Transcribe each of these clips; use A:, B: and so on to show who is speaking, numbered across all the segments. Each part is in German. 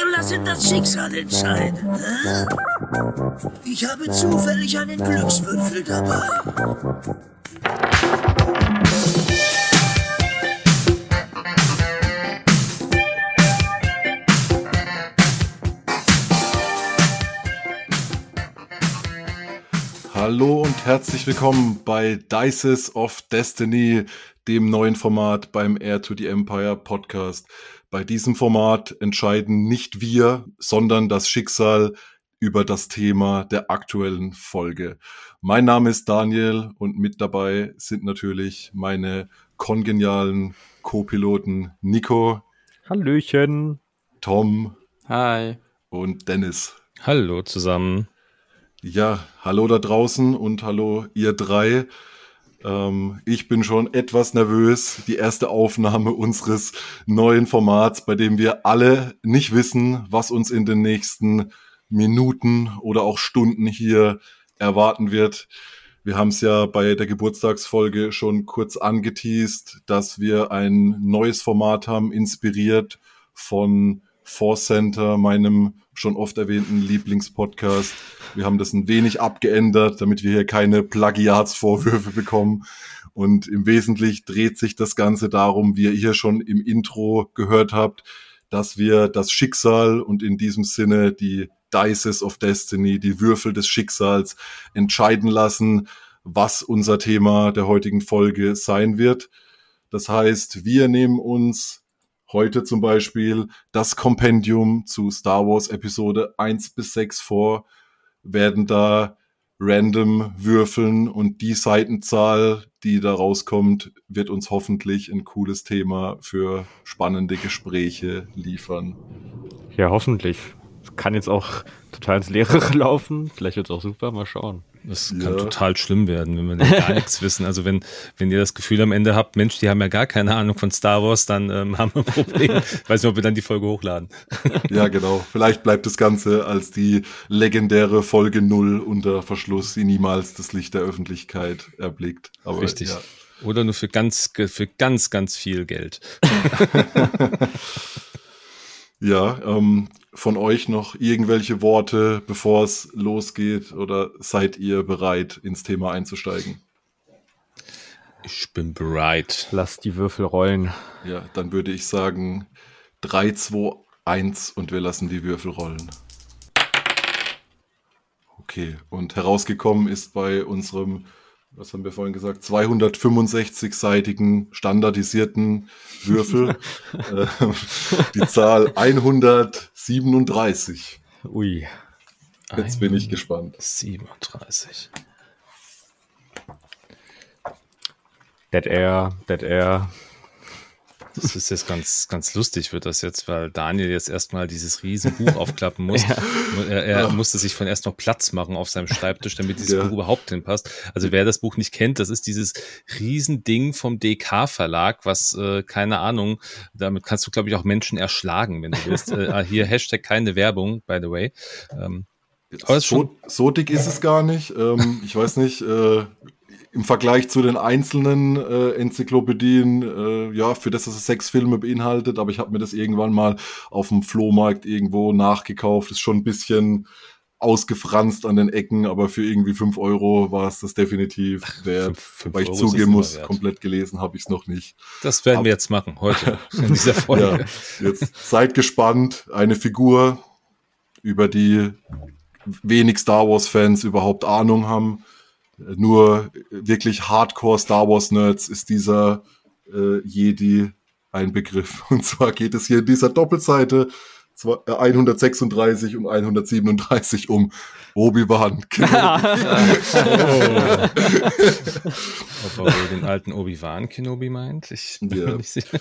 A: Wir lassen das Schicksal entscheiden. Hä? Ich habe zufällig einen Glückswürfel dabei.
B: Hallo und herzlich willkommen bei Dices of Destiny, dem neuen Format beim Heir to the Empire Podcast. Bei diesem Format entscheiden nicht wir, sondern das Schicksal über das Thema der aktuellen Folge. Mein Name ist Daniel und mit dabei sind natürlich meine kongenialen Co-Piloten Nico.
C: Hallöchen.
B: Tom.
D: Hi.
B: Und Dennis.
E: Hallo zusammen.
B: Ja, hallo da draußen und hallo ihr drei. Ich bin schon etwas nervös. Die erste Aufnahme unseres neuen Formats, bei dem wir alle nicht wissen, was uns in den nächsten Minuten oder auch Stunden hier erwarten wird. Wir haben es ja bei der Geburtstagsfolge schon kurz angeteast, dass wir ein neues Format haben, inspiriert von Force Center, meinem schon oft erwähnten Lieblingspodcast. Wir haben das ein wenig abgeändert, damit wir hier keine Plagiatsvorwürfe bekommen. Und im Wesentlichen dreht sich das Ganze darum, wie ihr hier schon im Intro gehört habt, dass wir das Schicksal und in diesem Sinne die Dices of Destiny, die Würfel des Schicksals, entscheiden lassen, was unser Thema der heutigen Folge sein wird. Das heißt, wir nehmen uns heute zum Beispiel das Kompendium zu Star Wars Episode 1-6 vor, werden da random würfeln und die Seitenzahl, die da rauskommt, wird uns hoffentlich ein cooles Thema für spannende Gespräche liefern.
C: Ja, hoffentlich. Es kann jetzt auch total ins Leere laufen. Vielleicht wird es auch super, mal schauen.
E: Das kann total schlimm werden, wenn wir gar nichts wissen. Also wenn ihr das Gefühl am Ende habt, Mensch, die haben ja gar keine Ahnung von Star Wars, dann haben wir ein Problem. Ich weiß nicht, ob wir dann die Folge hochladen.
B: Ja, genau. Vielleicht bleibt das Ganze als die legendäre Folge 0 unter Verschluss, die niemals das Licht der Öffentlichkeit erblickt. Aber,
E: richtig.
B: Ja.
E: Oder nur für ganz viel Geld.
B: Ja, von euch noch irgendwelche Worte, bevor es losgeht, oder seid ihr bereit, ins Thema einzusteigen?
E: Ich bin bereit.
C: Lass die Würfel rollen.
B: Ja, dann würde ich sagen 3, 2, 1 und wir lassen die Würfel rollen. Okay, und herausgekommen ist bei unserem, was haben wir vorhin gesagt, 265-seitigen standardisierten Würfel die Zahl 137.
C: Ui.
B: Jetzt bin ich gespannt.
E: 37.
C: Dead Air.
E: Das ist jetzt ganz lustig, wird das jetzt, weil Daniel jetzt erstmal dieses riesen Buch aufklappen muss. Ja. Er musste sich von erst noch Platz machen auf seinem Schreibtisch, damit dieses Buch überhaupt hinpasst. Also wer das Buch nicht kennt, das ist dieses riesen Ding vom DK-Verlag, was, keine Ahnung, damit kannst du, glaube ich, auch Menschen erschlagen, wenn du willst. Hier Hashtag keine Werbung, by the way.
B: Aber so dick ist es gar nicht. Ich weiß nicht, im Vergleich zu den einzelnen Enzyklopädien, ja, für das es 6 Filme beinhaltet, aber ich habe mir das irgendwann mal auf dem Flohmarkt irgendwo nachgekauft. Ist schon ein bisschen ausgefranst an den Ecken, aber für irgendwie 5 € war es das definitiv wert. Weil ich zugeben muss, komplett gelesen habe ich es noch nicht.
E: Das werden wir jetzt machen, heute, in dieser Folge.
B: Ja, jetzt seid gespannt. Eine Figur, über die wenig Star Wars-Fans überhaupt Ahnung haben. Nur wirklich Hardcore Star Wars Nerds ist dieser Jedi ein Begriff. Und zwar geht es hier in dieser Doppelseite 136 und 137 um Obi-Wan Kenobi.
E: Ob er wohl den alten Obi-Wan Kenobi meint? Ich bin mir nicht sicher.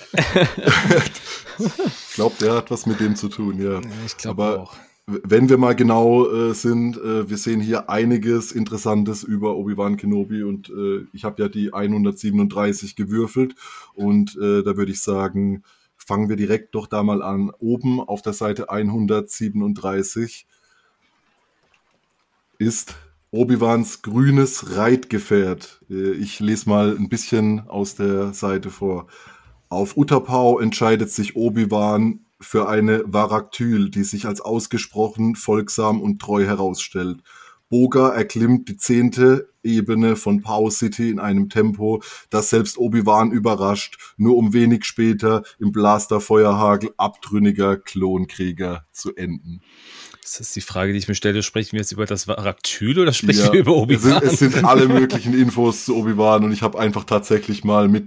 B: Ich glaube, der hat was mit dem zu tun, ja.
E: Ich glaube auch.
B: Wenn wir mal genau sind, wir sehen hier einiges Interessantes über Obi-Wan Kenobi und ich habe ja die 137 gewürfelt und da würde ich sagen, fangen wir direkt doch da mal an. Oben auf der Seite 137 ist Obi-Wans grünes Reitgefährt. Ich lese mal ein bisschen aus der Seite vor. Auf Utapau entscheidet sich Obi-Wan für eine Varaktyl, die sich als ausgesprochen folgsam und treu herausstellt. Boga erklimmt die 10. Ebene von Pow City in einem Tempo, das selbst Obi-Wan überrascht, nur um wenig später im Blasterfeuerhagel abtrünniger Klonkrieger zu enden.
E: Das ist die Frage, die ich mir stelle. Sprechen wir jetzt über das Varaktyl oder sprechen wir über Obi-Wan?
B: Es sind alle möglichen Infos zu Obi-Wan und ich habe einfach tatsächlich mal mit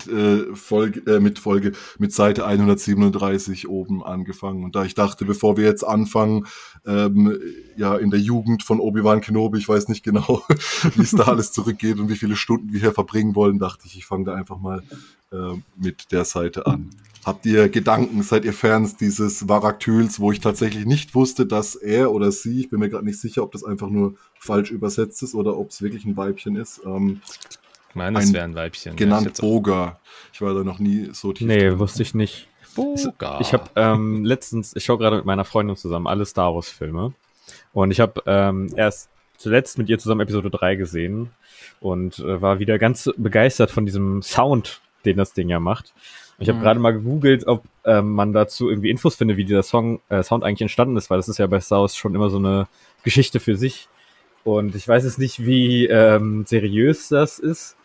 B: Seite 137 oben angefangen. Und da ich dachte, bevor wir jetzt anfangen, in der Jugend von Obi-Wan Kenobi, ich weiß nicht genau, wie es da alles zurückgeht und wie viele Stunden wir hier verbringen wollen, dachte ich fange da einfach mal mit der Seite an. Habt ihr Gedanken, seid ihr Fans dieses Varaktyls, wo ich tatsächlich nicht wusste, dass er oder sie, ich bin mir gerade nicht sicher, ob das einfach nur falsch übersetzt ist oder ob es wirklich ein Weibchen ist.
E: Ich meine, es wäre ein Weibchen.
B: Genannt Boga. Ich war da noch nie so tief.
C: Nee, wusste ich nicht.
E: Boga.
C: Ich habe letztens, ich schaue gerade mit meiner Freundin zusammen alle Star Wars Filme und ich habe erst zuletzt mit ihr zusammen Episode 3 gesehen und war wieder ganz begeistert von diesem Sound, den das Ding ja macht. Ich habe gerade mal gegoogelt, ob man dazu irgendwie Infos findet, wie dieser Sound eigentlich entstanden ist, weil das ist ja bei Star Wars schon immer so eine Geschichte für sich. Und ich weiß jetzt nicht, wie seriös das ist,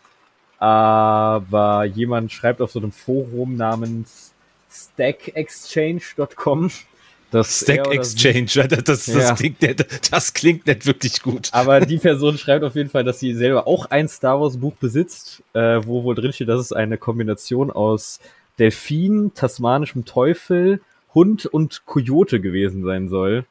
C: aber jemand schreibt auf so einem Forum namens stackexchange.com, dass
E: Stack Exchange, das klingt nicht wirklich gut.
C: Aber die Person schreibt auf jeden Fall, dass sie selber auch ein Star Wars Buch besitzt, wo wohl drin steht, dass es eine Kombination aus Delfin, tasmanischem Teufel, Hund und Kojote gewesen sein soll,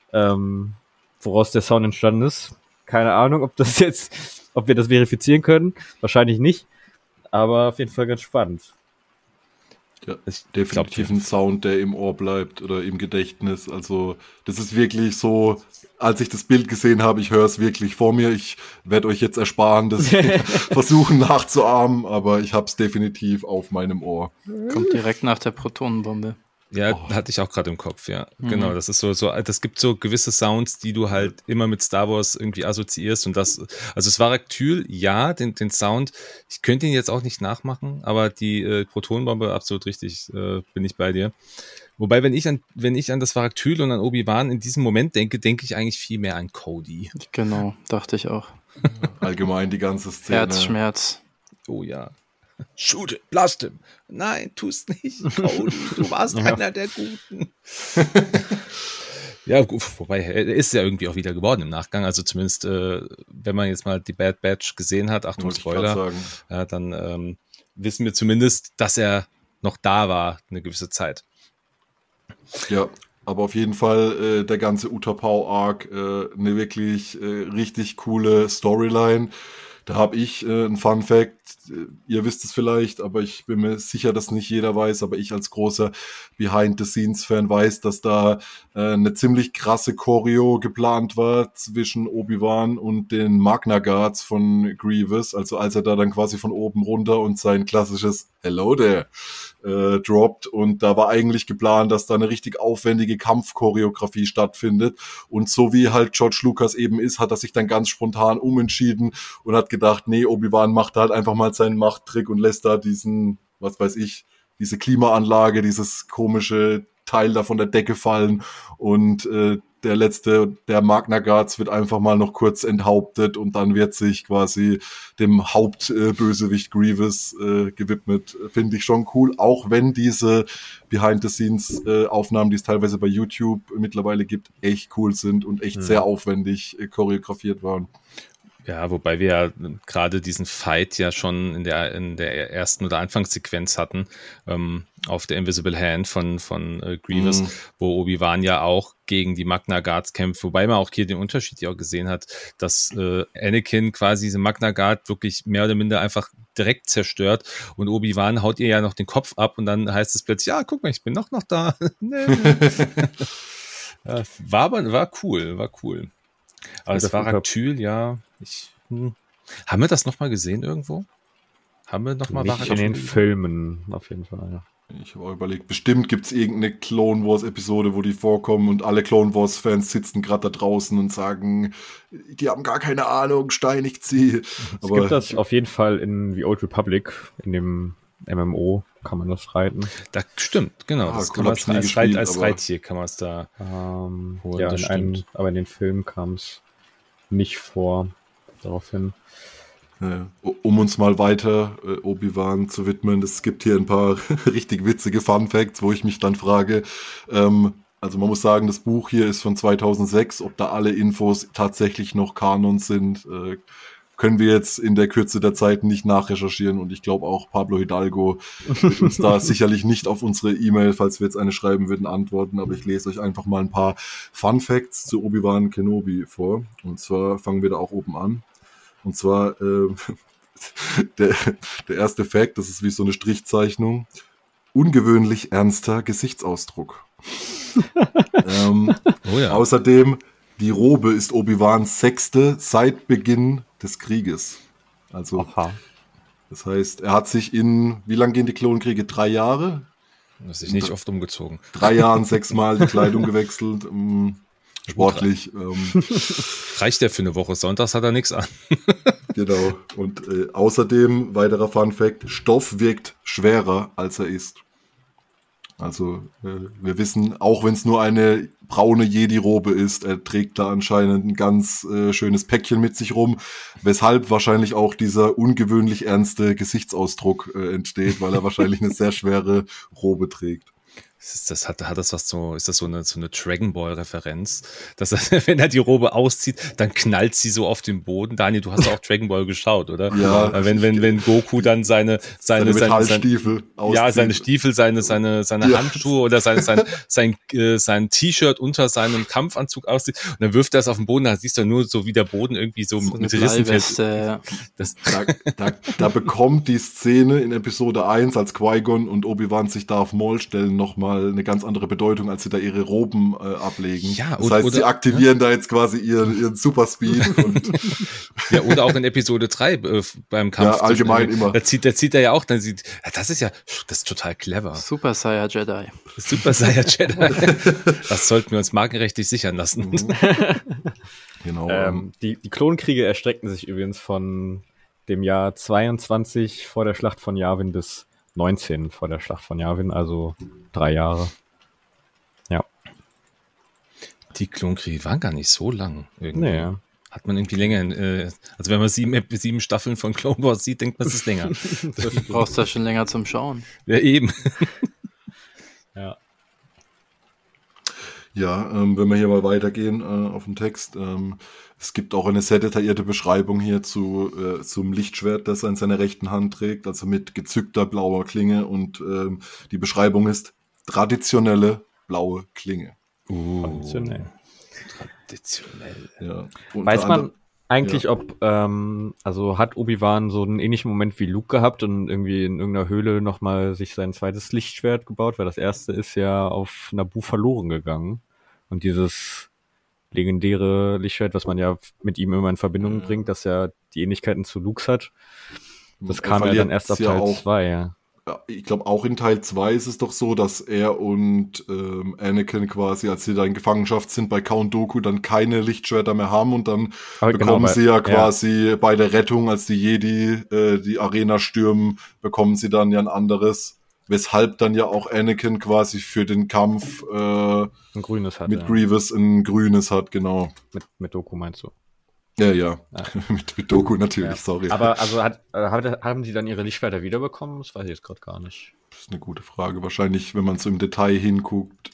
C: woraus der Sound entstanden ist. Keine Ahnung, ob wir das verifizieren können. Wahrscheinlich nicht, aber auf jeden Fall ganz spannend.
B: Ja, definitiv ein Sound, der im Ohr bleibt oder im Gedächtnis. Also das ist wirklich so, als ich das Bild gesehen habe, ich höre es wirklich vor mir. Ich werde euch jetzt ersparen, das versuchen nachzuahmen, aber ich habe es definitiv auf meinem Ohr.
D: Kommt direkt nach der Protonenbombe.
E: Ja, hatte ich auch gerade im Kopf, ja. Genau, das ist so, das gibt so gewisse Sounds, die du halt immer mit Star Wars irgendwie assoziierst und das, also es war Varaktyl, ja, den Sound, ich könnte ihn jetzt auch nicht nachmachen, aber die Protonenbombe, absolut richtig, bin ich bei dir. Wobei, wenn ich an das Varaktyl und an Obi-Wan in diesem Moment denke ich eigentlich viel mehr an Cody.
D: Genau, dachte ich auch.
B: Allgemein die ganze Szene.
D: Herzschmerz.
E: Oh ja. Shoot him, blast him. Nein, tu's nicht, Cody, du warst einer der Guten. Ja, gut, wobei, er ist ja irgendwie auch wieder geworden im Nachgang, also zumindest, wenn man jetzt mal die Bad Batch gesehen hat, Achtung, Spoiler, ja, dann wissen wir zumindest, dass er noch da war, eine gewisse Zeit.
B: Ja, aber auf jeden Fall der ganze Utapau-Arc, eine wirklich richtig coole Storyline. Da habe ich einen Fun Fact, ihr wisst es vielleicht, aber ich bin mir sicher, dass nicht jeder weiß, aber ich als großer Behind-the-Scenes-Fan weiß, dass da eine ziemlich krasse Choreo geplant war zwischen Obi-Wan und den Magna Guards von Grievous, also als er da dann quasi von oben runter und sein klassisches Hello there droppt, und da war eigentlich geplant, dass da eine richtig aufwendige Kampfchoreografie stattfindet, und so wie halt George Lucas eben ist, hat er sich dann ganz spontan umentschieden und hat gedacht, nee, Obi-Wan macht halt einfach mal seinen Machttrick und lässt da diesen, was weiß ich, diese Klimaanlage, dieses komische Teil da von der Decke fallen, und der Magna Guards wird einfach mal noch kurz enthauptet und dann wird sich quasi dem Hauptbösewicht Grievous gewidmet. Finde ich schon cool, auch wenn diese Behind-the-Scenes-Aufnahmen, die es teilweise bei YouTube mittlerweile gibt, echt cool sind und echt sehr aufwendig choreografiert waren.
E: Ja, wobei wir ja gerade diesen Fight ja schon in der ersten oder Anfangssequenz hatten, auf der Invisible Hand von Grievous, wo Obi-Wan ja auch gegen die Magna Guards kämpft, wobei man auch hier den Unterschied ja auch gesehen hat, dass Anakin quasi diese Magna Guard wirklich mehr oder minder einfach direkt zerstört, und Obi-Wan haut ihr ja noch den Kopf ab und dann heißt es plötzlich, ja, guck mal, ich bin noch da. Ja, war cool. Aber das Varaktyl, ja. Haben wir das nochmal gesehen irgendwo? Haben wir nochmal
C: Varaktyl? In den Filmen, auf jeden Fall, ja.
B: Ich habe auch überlegt, bestimmt gibt es irgendeine Clone Wars-Episode, wo die vorkommen und alle Clone Wars-Fans sitzen gerade da draußen und sagen, die haben gar keine Ahnung, steinigt sie.
C: Es gibt das auf jeden Fall in The Old Republic, in dem MMO kann man das reiten.
E: Da stimmt, genau.
B: Ah,
E: Das
B: cool,
E: kann man
B: hab ich nie gespielt,
E: als
B: aber-
E: Reittier kann man es da holen,
C: Ja,
E: das stimmt.
C: aber in den Filmen kam es nicht vor. Daraufhin.
B: Ja, um uns mal weiter Obi-Wan zu widmen, es gibt hier ein paar richtig witzige Fun-Facts, wo ich mich dann frage, also man muss sagen, das Buch hier ist von 2006, ob da alle Infos tatsächlich noch Kanon sind, können wir jetzt in der Kürze der Zeit nicht nachrecherchieren und ich glaube auch Pablo Hidalgo wird uns da sicherlich nicht auf unsere E-Mail, falls wir jetzt eine schreiben würden, antworten, aber ich lese euch einfach mal ein paar Fun-Facts zu Obi-Wan Kenobi vor und zwar fangen wir da auch oben an. Und zwar der erste Fact, das ist wie so eine Strichzeichnung, ungewöhnlich ernster Gesichtsausdruck.
E: Oh ja.
B: Außerdem, die Robe ist Obi-Wans 6. seit Beginn des Krieges. Also,
C: Aha.
B: das heißt, er hat sich wie lang gehen die Klonkriege? 3 Jahre?
E: Das ist nicht oft umgezogen.
B: 3 Jahren 6 Mal die Kleidung gewechselt. Sportlich.
E: Reicht der für eine Woche? Sonntags hat er nichts an.
B: Genau. Und außerdem, weiterer Fun-Fact, Stoff wirkt schwerer, als er ist. Also wir wissen, auch wenn es nur eine braune Jedi-Robe ist, er trägt da anscheinend ein ganz schönes Päckchen mit sich rum, weshalb wahrscheinlich auch dieser ungewöhnlich ernste Gesichtsausdruck entsteht, weil er wahrscheinlich eine sehr schwere Robe trägt.
E: Ist das so eine Dragon Ball Referenz, dass er, wenn er die Robe auszieht, dann knallt sie so auf den Boden. Daniel, du hast auch Dragon Ball geschaut, oder?
B: Ja.
E: Wenn Goku dann seine
B: Metallstiefel auszieht.
E: Ja, seine Stiefel, seine Handschuhe oder sein T-Shirt unter seinem Kampfanzug auszieht und dann wirft er es auf den Boden, da siehst du nur so, wie der Boden irgendwie so mit Rissen fällt.
B: Da bekommt die Szene in Episode 1, als Qui-Gon und Obi-Wan sich Darth Maul stellen, nochmal eine ganz andere Bedeutung, als sie da ihre Roben ablegen.
E: Ja,
B: das heißt, sie aktivieren da jetzt quasi ihren Superspeed.
E: Ja, oder auch in Episode 3 beim Kampf.
B: Ja, allgemein immer.
E: Da zieht er ja auch, das ist total clever.
D: Super Saiyan Jedi.
E: Super Saiyan Jedi. Das sollten wir uns markenrechtlich sichern lassen.
B: Genau.
C: Die Klonkriege erstreckten sich übrigens von dem Jahr 22 vor der Schlacht von Yavin bis 19 vor der Schlacht von Yavin, also 3 Jahre. Ja.
E: Die Klonkriege waren gar nicht so lang. Irgendwie.
C: Nee.
E: Hat man irgendwie länger, also wenn man 7 Staffeln von Clone Wars sieht, denkt man, es ist länger.
D: Du brauchst ja schon länger zum Schauen.
E: Ja, eben.
C: Ja.
B: Ja, wenn wir hier mal weitergehen auf den Text. Es gibt auch eine sehr detaillierte Beschreibung hier zum Lichtschwert, das er in seiner rechten Hand trägt, also mit gezückter blauer Klinge. Und die Beschreibung ist traditionelle blaue Klinge.
C: Traditionell.
E: Traditionell.
B: Ja.
C: Weiß man eigentlich, ob, also hat Obi-Wan so einen ähnlichen Moment wie Luke gehabt und irgendwie in irgendeiner Höhle nochmal sich sein zweites Lichtschwert gebaut, weil das erste ist ja auf Naboo verloren gegangen. Und dieses legendäre Lichtschwert, was man ja mit ihm immer in Verbindung bringt, dass er die Ähnlichkeiten zu Lukes hat, das kam ja dann erst ab Teil 2, ja.
B: Ich glaube, auch in Teil 2 ist es doch so, dass er und Anakin quasi, als sie da in Gefangenschaft sind bei Count Dooku, dann keine Lichtschwerter mehr haben und dann bekommen sie ja quasi bei der Rettung, als die Jedi die Arena stürmen, bekommen sie dann ja ein anderes, weshalb dann ja auch Anakin quasi für den Kampf
C: ein grünes hat,
B: mit Grievous ein grünes hat, genau.
C: Mit Dooku meinst du?
B: Ja. mit Dooku natürlich, sorry.
C: Aber also haben sie dann ihre Lichtschwerter wiederbekommen? Das weiß ich jetzt gerade gar nicht.
B: Das ist eine gute Frage. Wahrscheinlich, wenn man so im Detail hinguckt,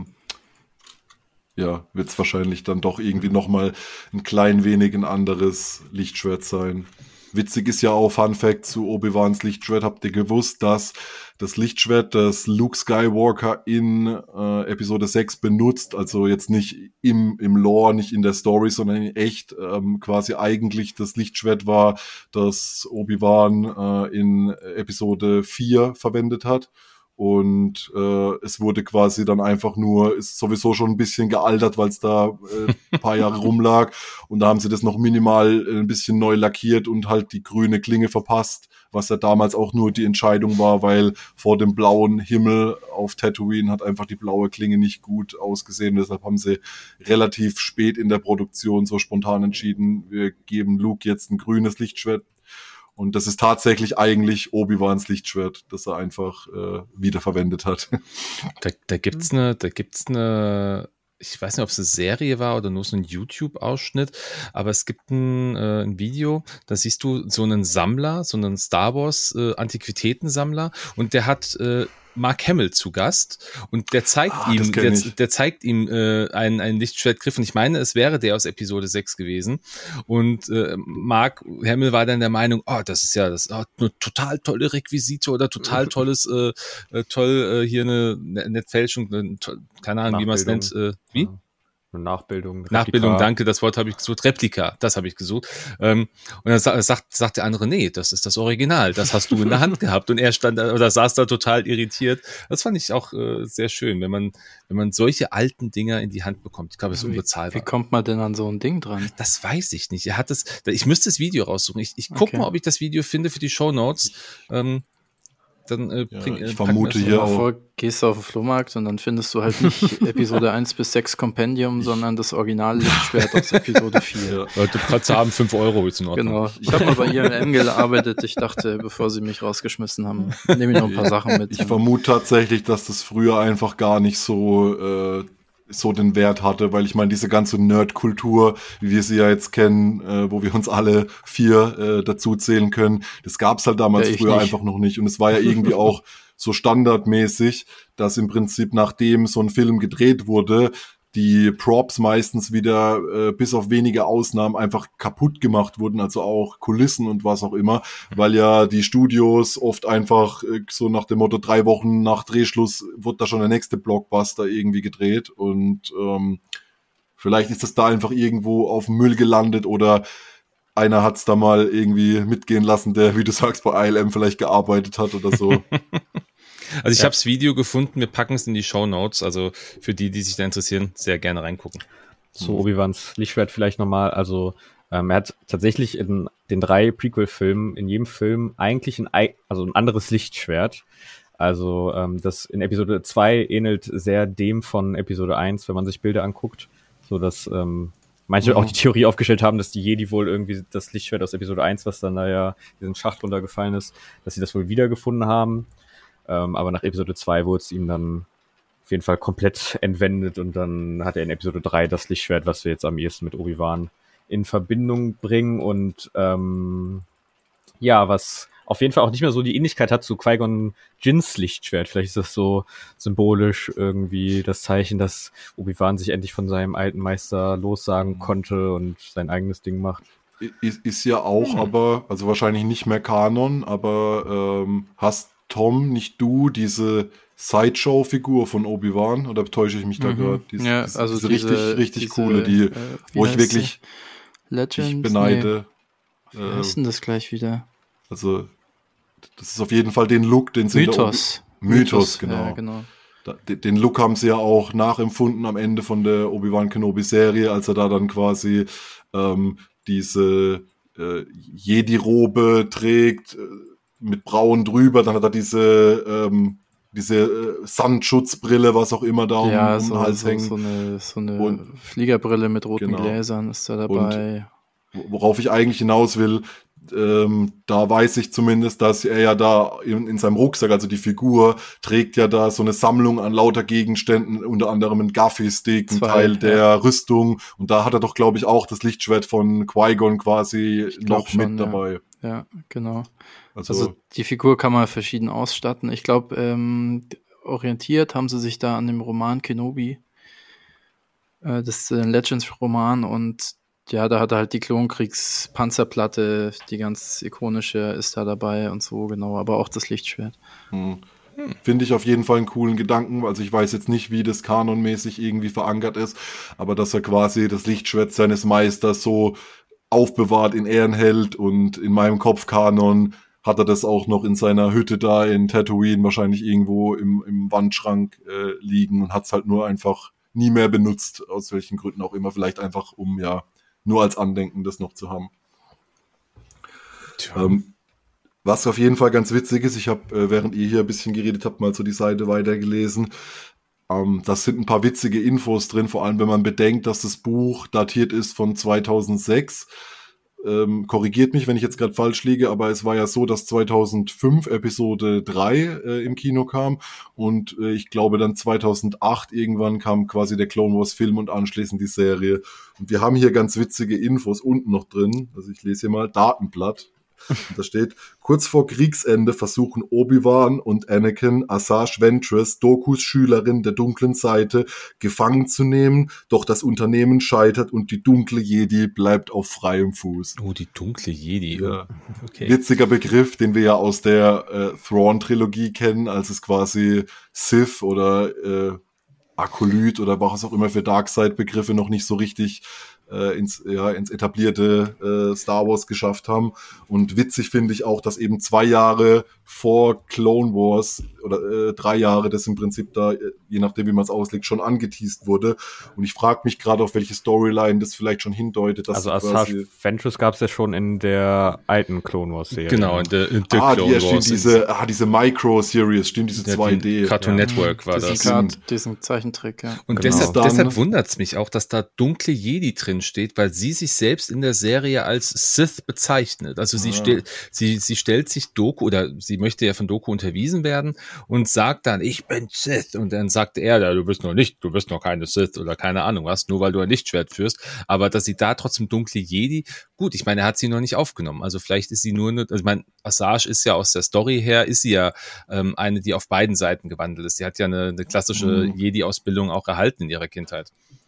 B: wird es wahrscheinlich dann doch irgendwie nochmal ein klein wenig ein anderes Lichtschwert sein. Witzig ist ja auch, Fun Fact zu Obi-Wans Lichtschwert, habt ihr gewusst, dass das Lichtschwert, das Luke Skywalker in Episode 6 benutzt, also jetzt nicht im Lore, nicht in der Story, sondern in echt quasi eigentlich das Lichtschwert war, das Obi-Wan in Episode 4 verwendet hat. Und es wurde quasi dann einfach nur, ist sowieso schon ein bisschen gealtert, weil es da ein paar Jahre rumlag. Und da haben sie das noch minimal ein bisschen neu lackiert und halt die grüne Klinge verpasst, was ja damals auch nur die Entscheidung war, weil vor dem blauen Himmel auf Tatooine hat einfach die blaue Klinge nicht gut ausgesehen. Deshalb haben sie relativ spät in der Produktion so spontan entschieden, wir geben Luke jetzt ein grünes Lichtschwert. Und das ist tatsächlich eigentlich Obi-Wans Lichtschwert, das er einfach wiederverwendet hat.
E: Da gibt's eine, ich weiß nicht, ob es eine Serie war oder nur so ein YouTube-Ausschnitt, aber es gibt ein Video, da siehst du so einen Sammler, so einen Star Wars Antiquitätensammler, und der hat Mark Hamill zu Gast, und der zeigt ihm einen Lichtschwertgriff, und ich meine, es wäre der aus Episode 6 gewesen, und Mark Hamill war dann der Meinung, das hat eine total tolle Requisite oder total tolles, hier eine Fälschung, keine Ahnung, wie man es nennt, wie?
C: Eine Nachbildung.
E: Nachbildung, danke, das Wort habe ich gesucht, Replika, das habe ich gesucht. Und dann sagt der andere, nee, das ist das Original, das hast du in der Hand gehabt, und er saß da total irritiert. Das fand ich auch sehr schön, wenn man solche alten Dinger in die Hand bekommt. Ich glaube, es ist unbezahlbar.
D: Wie kommt man denn an so ein Ding dran?
E: Das weiß ich nicht. Ich müsste das Video raussuchen. Ich gucke mal, ob ich das Video finde für die Shownotes.
B: Ich vermute hier auch.
D: Gehst du auf den Flohmarkt und dann findest du halt nicht Episode 1 bis 6 Kompendium, sondern das Original-Lichtschwert aus Episode 4.
E: Ja. Du kannst haben 5 Euro, ist in Ordnung.
D: Genau. Ich habe mal bei IMM gearbeitet. Ich dachte, bevor sie mich rausgeschmissen haben, nehme ich noch ein paar Sachen mit.
B: Ich vermute tatsächlich, dass das früher einfach gar nicht so den Wert hatte, weil ich meine, diese ganze Nerd-Kultur, wie wir sie ja jetzt kennen, wo wir uns alle 4 dazu zählen können, das gab's halt damals früher einfach noch nicht. Und es war ja irgendwie auch so standardmäßig, dass im Prinzip, nachdem so ein Film gedreht wurde, die Props meistens wieder bis auf wenige Ausnahmen einfach kaputt gemacht wurden, also auch Kulissen und was auch immer, weil ja die Studios oft einfach so nach dem Motto 3 Wochen nach Drehschluss wird da schon der nächste Blockbuster irgendwie gedreht, und vielleicht ist das da einfach irgendwo auf dem Müll gelandet, oder einer hat's da mal irgendwie mitgehen lassen, der, wie du sagst, bei ILM vielleicht gearbeitet hat oder so.
E: Also ich habe das Video gefunden, wir packen es in die Shownotes, also für die sich da interessieren, sehr gerne reingucken.
C: Zu Obi-Wans Lichtschwert vielleicht nochmal, also er hat tatsächlich in den 3 Prequel-Filmen, in jedem Film eigentlich ein anderes Lichtschwert. Also das in Episode 2 ähnelt sehr dem von Episode 1, wenn man sich Bilder anguckt, so dass manche auch die Theorie aufgestellt haben, dass die Jedi wohl irgendwie das Lichtschwert aus Episode 1, was dann da ja diesen Schacht runtergefallen ist, dass sie das wohl wiedergefunden haben. Aber nach Episode 2 wurde es ihm dann auf jeden Fall komplett entwendet, und dann hat er in Episode 3 das Lichtschwert, was wir jetzt am ehesten mit Obi-Wan in Verbindung bringen, und was auf jeden Fall auch nicht mehr so die Ähnlichkeit hat zu Qui-Gon Jinns Lichtschwert. Vielleicht ist das so symbolisch irgendwie das Zeichen, dass Obi-Wan sich endlich von seinem alten Meister lossagen konnte und sein eigenes Ding macht.
B: Ist ja auch, aber, also wahrscheinlich nicht mehr Kanon, aber hast Tom, nicht du, diese Sideshow-Figur von Obi-Wan, oder täusche ich mich da gerade?
D: Diese
B: richtig coole, wo ich wirklich
D: Legends,
B: beneide.
D: Nee. Wie heißt denn das gleich wieder?
B: Also, das ist auf jeden Fall den Look, den sie Mythos, genau.
D: Ja, genau.
B: Den Look haben sie ja auch nachempfunden am Ende von der Obi-Wan Kenobi-Serie, als er da dann quasi diese Jedi-Robe trägt, mit Braun drüber, dann hat er diese Sandschutzbrille, was auch immer da um den Hals hängt.
D: So eine Fliegerbrille mit roten Gläsern ist da dabei.
B: Und worauf ich eigentlich hinaus will, da weiß ich zumindest, dass er ja da in seinem Rucksack, also die Figur, trägt ja da so eine Sammlung an lauter Gegenständen, unter anderem ein Gaffy-Stick, ein Teil der Rüstung, und da hat er doch, glaube ich, auch das Lichtschwert von Qui-Gon quasi noch mit dabei.
D: Ja, genau. Also die Figur kann man verschieden ausstatten. Ich glaube, orientiert haben sie sich da an dem Roman Kenobi. Das ist ein Legends-Roman, und ja, da hat er halt die Klonkriegs-Panzerplatte, die ganz ikonische ist da dabei und so, genau, aber auch das Lichtschwert.
B: Finde ich auf jeden Fall einen coolen Gedanken, also ich weiß jetzt nicht, wie das kanonmäßig irgendwie verankert ist, aber dass er quasi das Lichtschwert seines Meisters so aufbewahrt, in Ehren hält, und in meinem Kopfkanon hat er das auch noch in seiner Hütte da in Tatooine wahrscheinlich irgendwo im Wandschrank liegen und hat es halt nur einfach nie mehr benutzt, aus welchen Gründen auch immer, vielleicht einfach um nur als Andenken das noch zu haben. Was auf jeden Fall ganz witzig ist, ich habe, während ihr hier ein bisschen geredet habt, mal so die Seite weitergelesen. Das sind ein paar witzige Infos drin, vor allem wenn man bedenkt, dass das Buch datiert ist von 2006. korrigiert mich, wenn ich jetzt gerade falsch liege, aber es war ja so, dass 2005 Episode 3 im Kino kam und ich glaube dann 2008 irgendwann kam quasi der Clone Wars Film und anschließend die Serie. Und wir haben hier ganz witzige Infos unten noch drin, also ich lese hier mal Datenblatt. Und da steht, kurz vor Kriegsende versuchen Obi-Wan und Anakin Asajj Ventress, Dokus Schülerin der dunklen Seite, gefangen zu nehmen, doch das Unternehmen scheitert und die dunkle Jedi bleibt auf freiem Fuß.
E: Oh, die dunkle Jedi.
B: Ja.
E: Okay.
B: Witziger Begriff, den wir ja aus der Thrawn-Trilogie kennen, als es quasi Sith oder Akolyt oder was auch immer für Darkseid-Begriffe noch nicht so richtig ins etablierte Star Wars geschafft haben. Und witzig finde ich auch, dass eben 2 Jahre vor Clone Wars oder 3 Jahre, das im Prinzip da, je nachdem wie man es auslegt, schon angeteast wurde. Und ich frage mich gerade, auf welche Storyline das vielleicht schon hindeutet. Dass
C: also Asajj Ventress gab es ja schon in der alten Clone Wars Serie.
E: Genau, in der Clone Wars.
B: Diese Micro-Series, stimmt, diese 2D.
E: Cartoon Network war das.
D: Diesen Zeichentrick, ja.
E: Und deshalb wundert es mich auch, dass da dunkle Jedi drin steht, weil sie sich selbst in der Serie als Sith bezeichnet. Also sie stellt sich Doku, oder sie möchte ja von Doku unterwiesen werden und sagt dann, ich bin Sith. Und dann sagt er, du bist noch keine Sith oder keine Ahnung was, nur weil du ein Lichtschwert führst. Aber dass sie da trotzdem dunkle Jedi, gut, ich meine, er hat sie noch nicht aufgenommen. Also vielleicht ist sie also ich meine, Asajj ist ja aus der Story her, ist sie ja eine, die auf beiden Seiten gewandelt ist. Sie hat ja eine klassische Jedi-Ausbildung auch erhalten in ihrer Kindheit.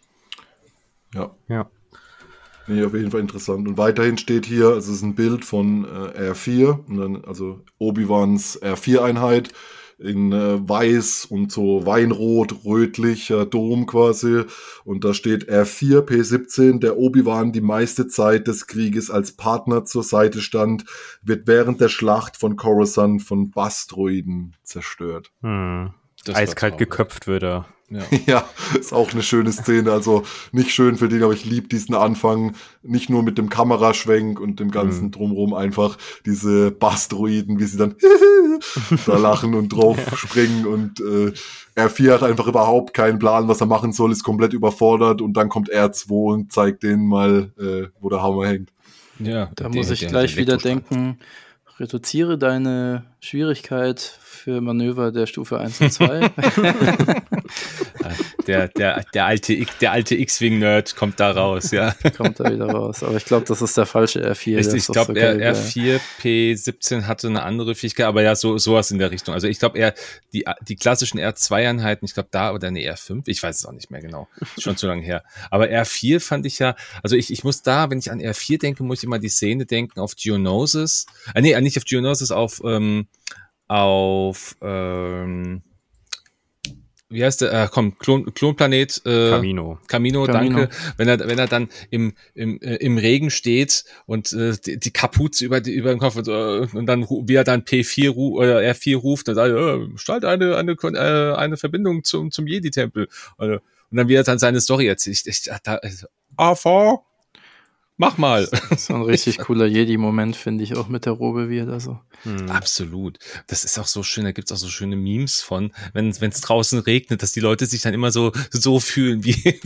B: Ja. Nee, auf jeden Fall interessant. Und weiterhin steht hier, also es ist ein Bild von R4, und dann, also Obi-Wans R4-Einheit in weiß und so weinrot, rötlicher Dom quasi. Und da steht R4 P17, der Obi-Wan die meiste Zeit des Krieges als Partner zur Seite stand, wird während der Schlacht von Coruscant von Bastroiden zerstört.
C: Eiskalt geköpft wird er.
B: Ja, ist auch eine schöne Szene, also nicht schön für den, aber ich liebe diesen Anfang, nicht nur mit dem Kameraschwenk und dem ganzen Drumherum, einfach diese Bastroiden, wie sie dann da lachen und drauf springen und R4 hat einfach überhaupt keinen Plan, was er machen soll, ist komplett überfordert und dann kommt R2 und zeigt denen mal, wo der Hammer hängt.
D: Ja, da muss ich gleich wieder denken, reduziere deine Schwierigkeit für Manöver der Stufe 1 und 2.
E: Der alte X-Wing-Nerd kommt da raus, ja.
D: Kommt da wieder raus. Aber ich glaube, das ist der falsche R4.
E: Ich glaube, R4 P17 hatte eine andere Fähigkeit, aber ja, sowas in der Richtung. Also ich glaube, die klassischen R2-Einheiten, ich glaube da, oder eine R5, ich weiß es auch nicht mehr genau. Ist schon zu lange her. Aber R4 fand ich ja, also ich muss da, wenn ich an R4 denke, muss ich immer die Szene denken auf Geonosis. Nicht auf Geonosis, wie heißt der? Klonplanet.
C: Kamino,
E: danke. Wenn er dann im Regen steht und die Kapuze über den Kopf und dann wie er dann P4 oder R4 ruft und sagt, start eine Verbindung zum Jedi-Tempel. Und dann wie er dann seine Story erzählt. A4, mach mal.
D: Das ist ein richtig cooler Jedi-Moment, finde ich, auch mit der Robe, wie er da so.
E: Absolut. Das ist auch so schön, da gibt's auch so schöne Memes von, wenn es draußen regnet, dass die Leute sich dann immer so fühlen wie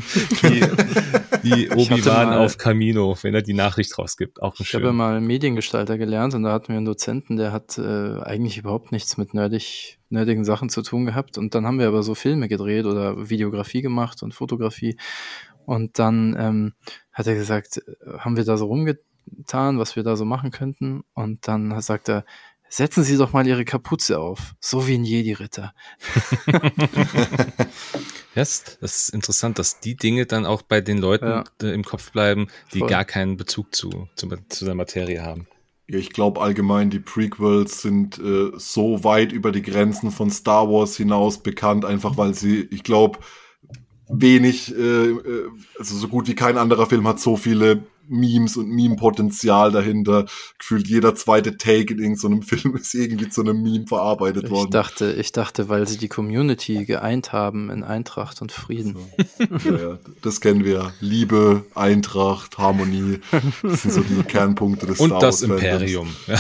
E: Obi-Wan auf Kamino, wenn er die Nachricht rausgibt. Auch schön.
D: Ich habe ja mal Mediengestalter gelernt und da hatten wir einen Dozenten, der hat eigentlich überhaupt nichts mit nerdigen Sachen zu tun gehabt und dann haben wir aber so Filme gedreht oder Videografie gemacht und Fotografie. Und dann hat er gesagt, haben wir da so rumgetan, was wir da so machen könnten. Und dann sagt er, setzen Sie doch mal Ihre Kapuze auf, so wie ein Jedi-Ritter.
E: Das ist interessant, dass die Dinge dann auch bei den Leuten im Kopf bleiben, die gar keinen Bezug zu der Materie haben.
B: Ja, ich glaube allgemein, die Prequels sind so weit über die Grenzen von Star Wars hinaus bekannt, einfach weil sie, ich glaube, wenig, also so gut wie kein anderer Film hat so viele Memes und Meme-Potenzial dahinter. Gefühlt jeder zweite Take in irgendeinem Film ist irgendwie zu einem Meme verarbeitet worden.
D: Ich dachte, weil sie die Community geeint haben in Eintracht und Frieden.
B: So. Ja, das kennen wir. Liebe, Eintracht, Harmonie. Das sind so die Kernpunkte des Star Wars.
E: Und das Imperium. Ja.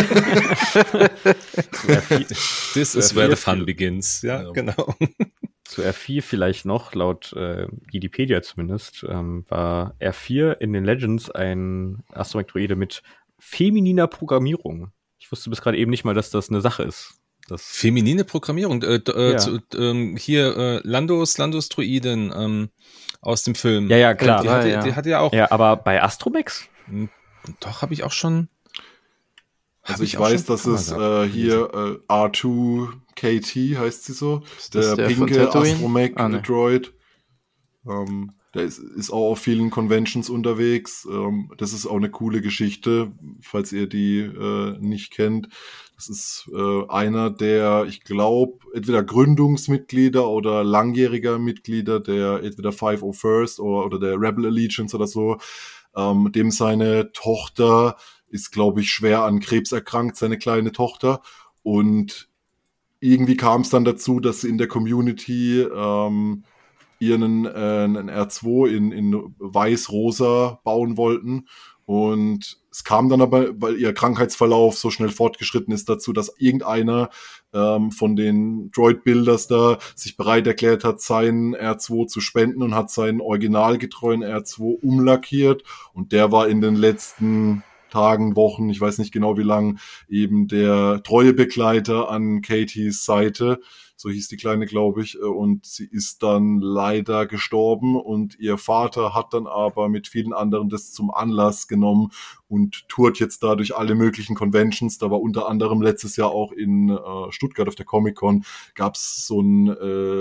E: This is where the fun begins. Ja, genau.
C: Zu R4 vielleicht noch, laut Wikipedia zumindest, war R4 in den Legends ein Astromech-Droide mit femininer Programmierung. Ich wusste bis gerade eben nicht mal, dass das eine Sache ist.
E: Feminine Programmierung. Hier Landos Droiden aus dem Film.
C: Ja, klar.
E: Die hatte ja auch.
C: Ja, aber bei Astromechs?
E: Doch, habe ich auch schon.
B: Also ich weiß, dass es hier R2KT heißt sie so. Der pinke Astromech-Droid. Der ist auch auf vielen Conventions unterwegs. Das ist auch eine coole Geschichte, falls ihr die nicht kennt. Das ist einer der, ich glaube, entweder Gründungsmitglieder oder langjähriger Mitglieder der entweder 501st oder der Rebel Allegiance oder so. Dem seine Tochter ist, glaube ich, schwer an Krebs erkrankt, seine kleine Tochter. Und irgendwie kam es dann dazu, dass sie in der Community ihren R2 in weiß-rosa bauen wollten. Und es kam dann aber, weil ihr Krankheitsverlauf so schnell fortgeschritten ist, dazu, dass irgendeiner von den Droid-Builders da sich bereit erklärt hat, seinen R2 zu spenden und hat seinen originalgetreuen R2 umlackiert. Und der war in den letzten Tagen, Wochen, ich weiß nicht genau wie lang, eben der treue Begleiter an Katys Seite. So hieß die Kleine, glaube ich, und sie ist dann leider gestorben und ihr Vater hat dann aber mit vielen anderen das zum Anlass genommen und tourt jetzt da durch alle möglichen Conventions. Da war unter anderem letztes Jahr auch in Stuttgart auf der Comic-Con gab's so ein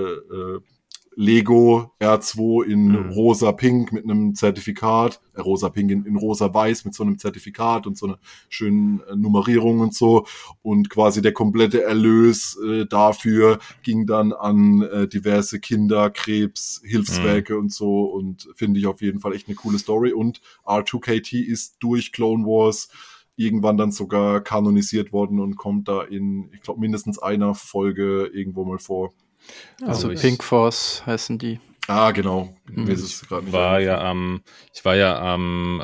B: Lego R2 in rosa-pink mit einem Zertifikat, rosa-pink in rosa-weiß mit so einem Zertifikat und so einer schönen Nummerierung und so. Und quasi der komplette Erlös dafür ging dann an diverse Kinderkrebs-Hilfswerke und so. Und finde ich auf jeden Fall echt eine coole Story. Und R2KT ist durch Clone Wars irgendwann dann sogar kanonisiert worden und kommt da in, ich glaube, mindestens einer Folge irgendwo mal vor.
D: Also Pink Force heißen die.
B: Ah, genau. Mir ist es gerade nicht
E: ich war ja am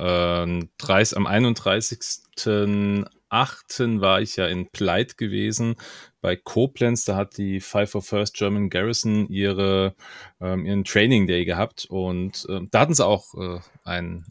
E: 31.08. war ich ja in Pleit gewesen bei Koblenz. Da hat die 501st German Garrison ihren Training Day gehabt und da hatten sie auch ein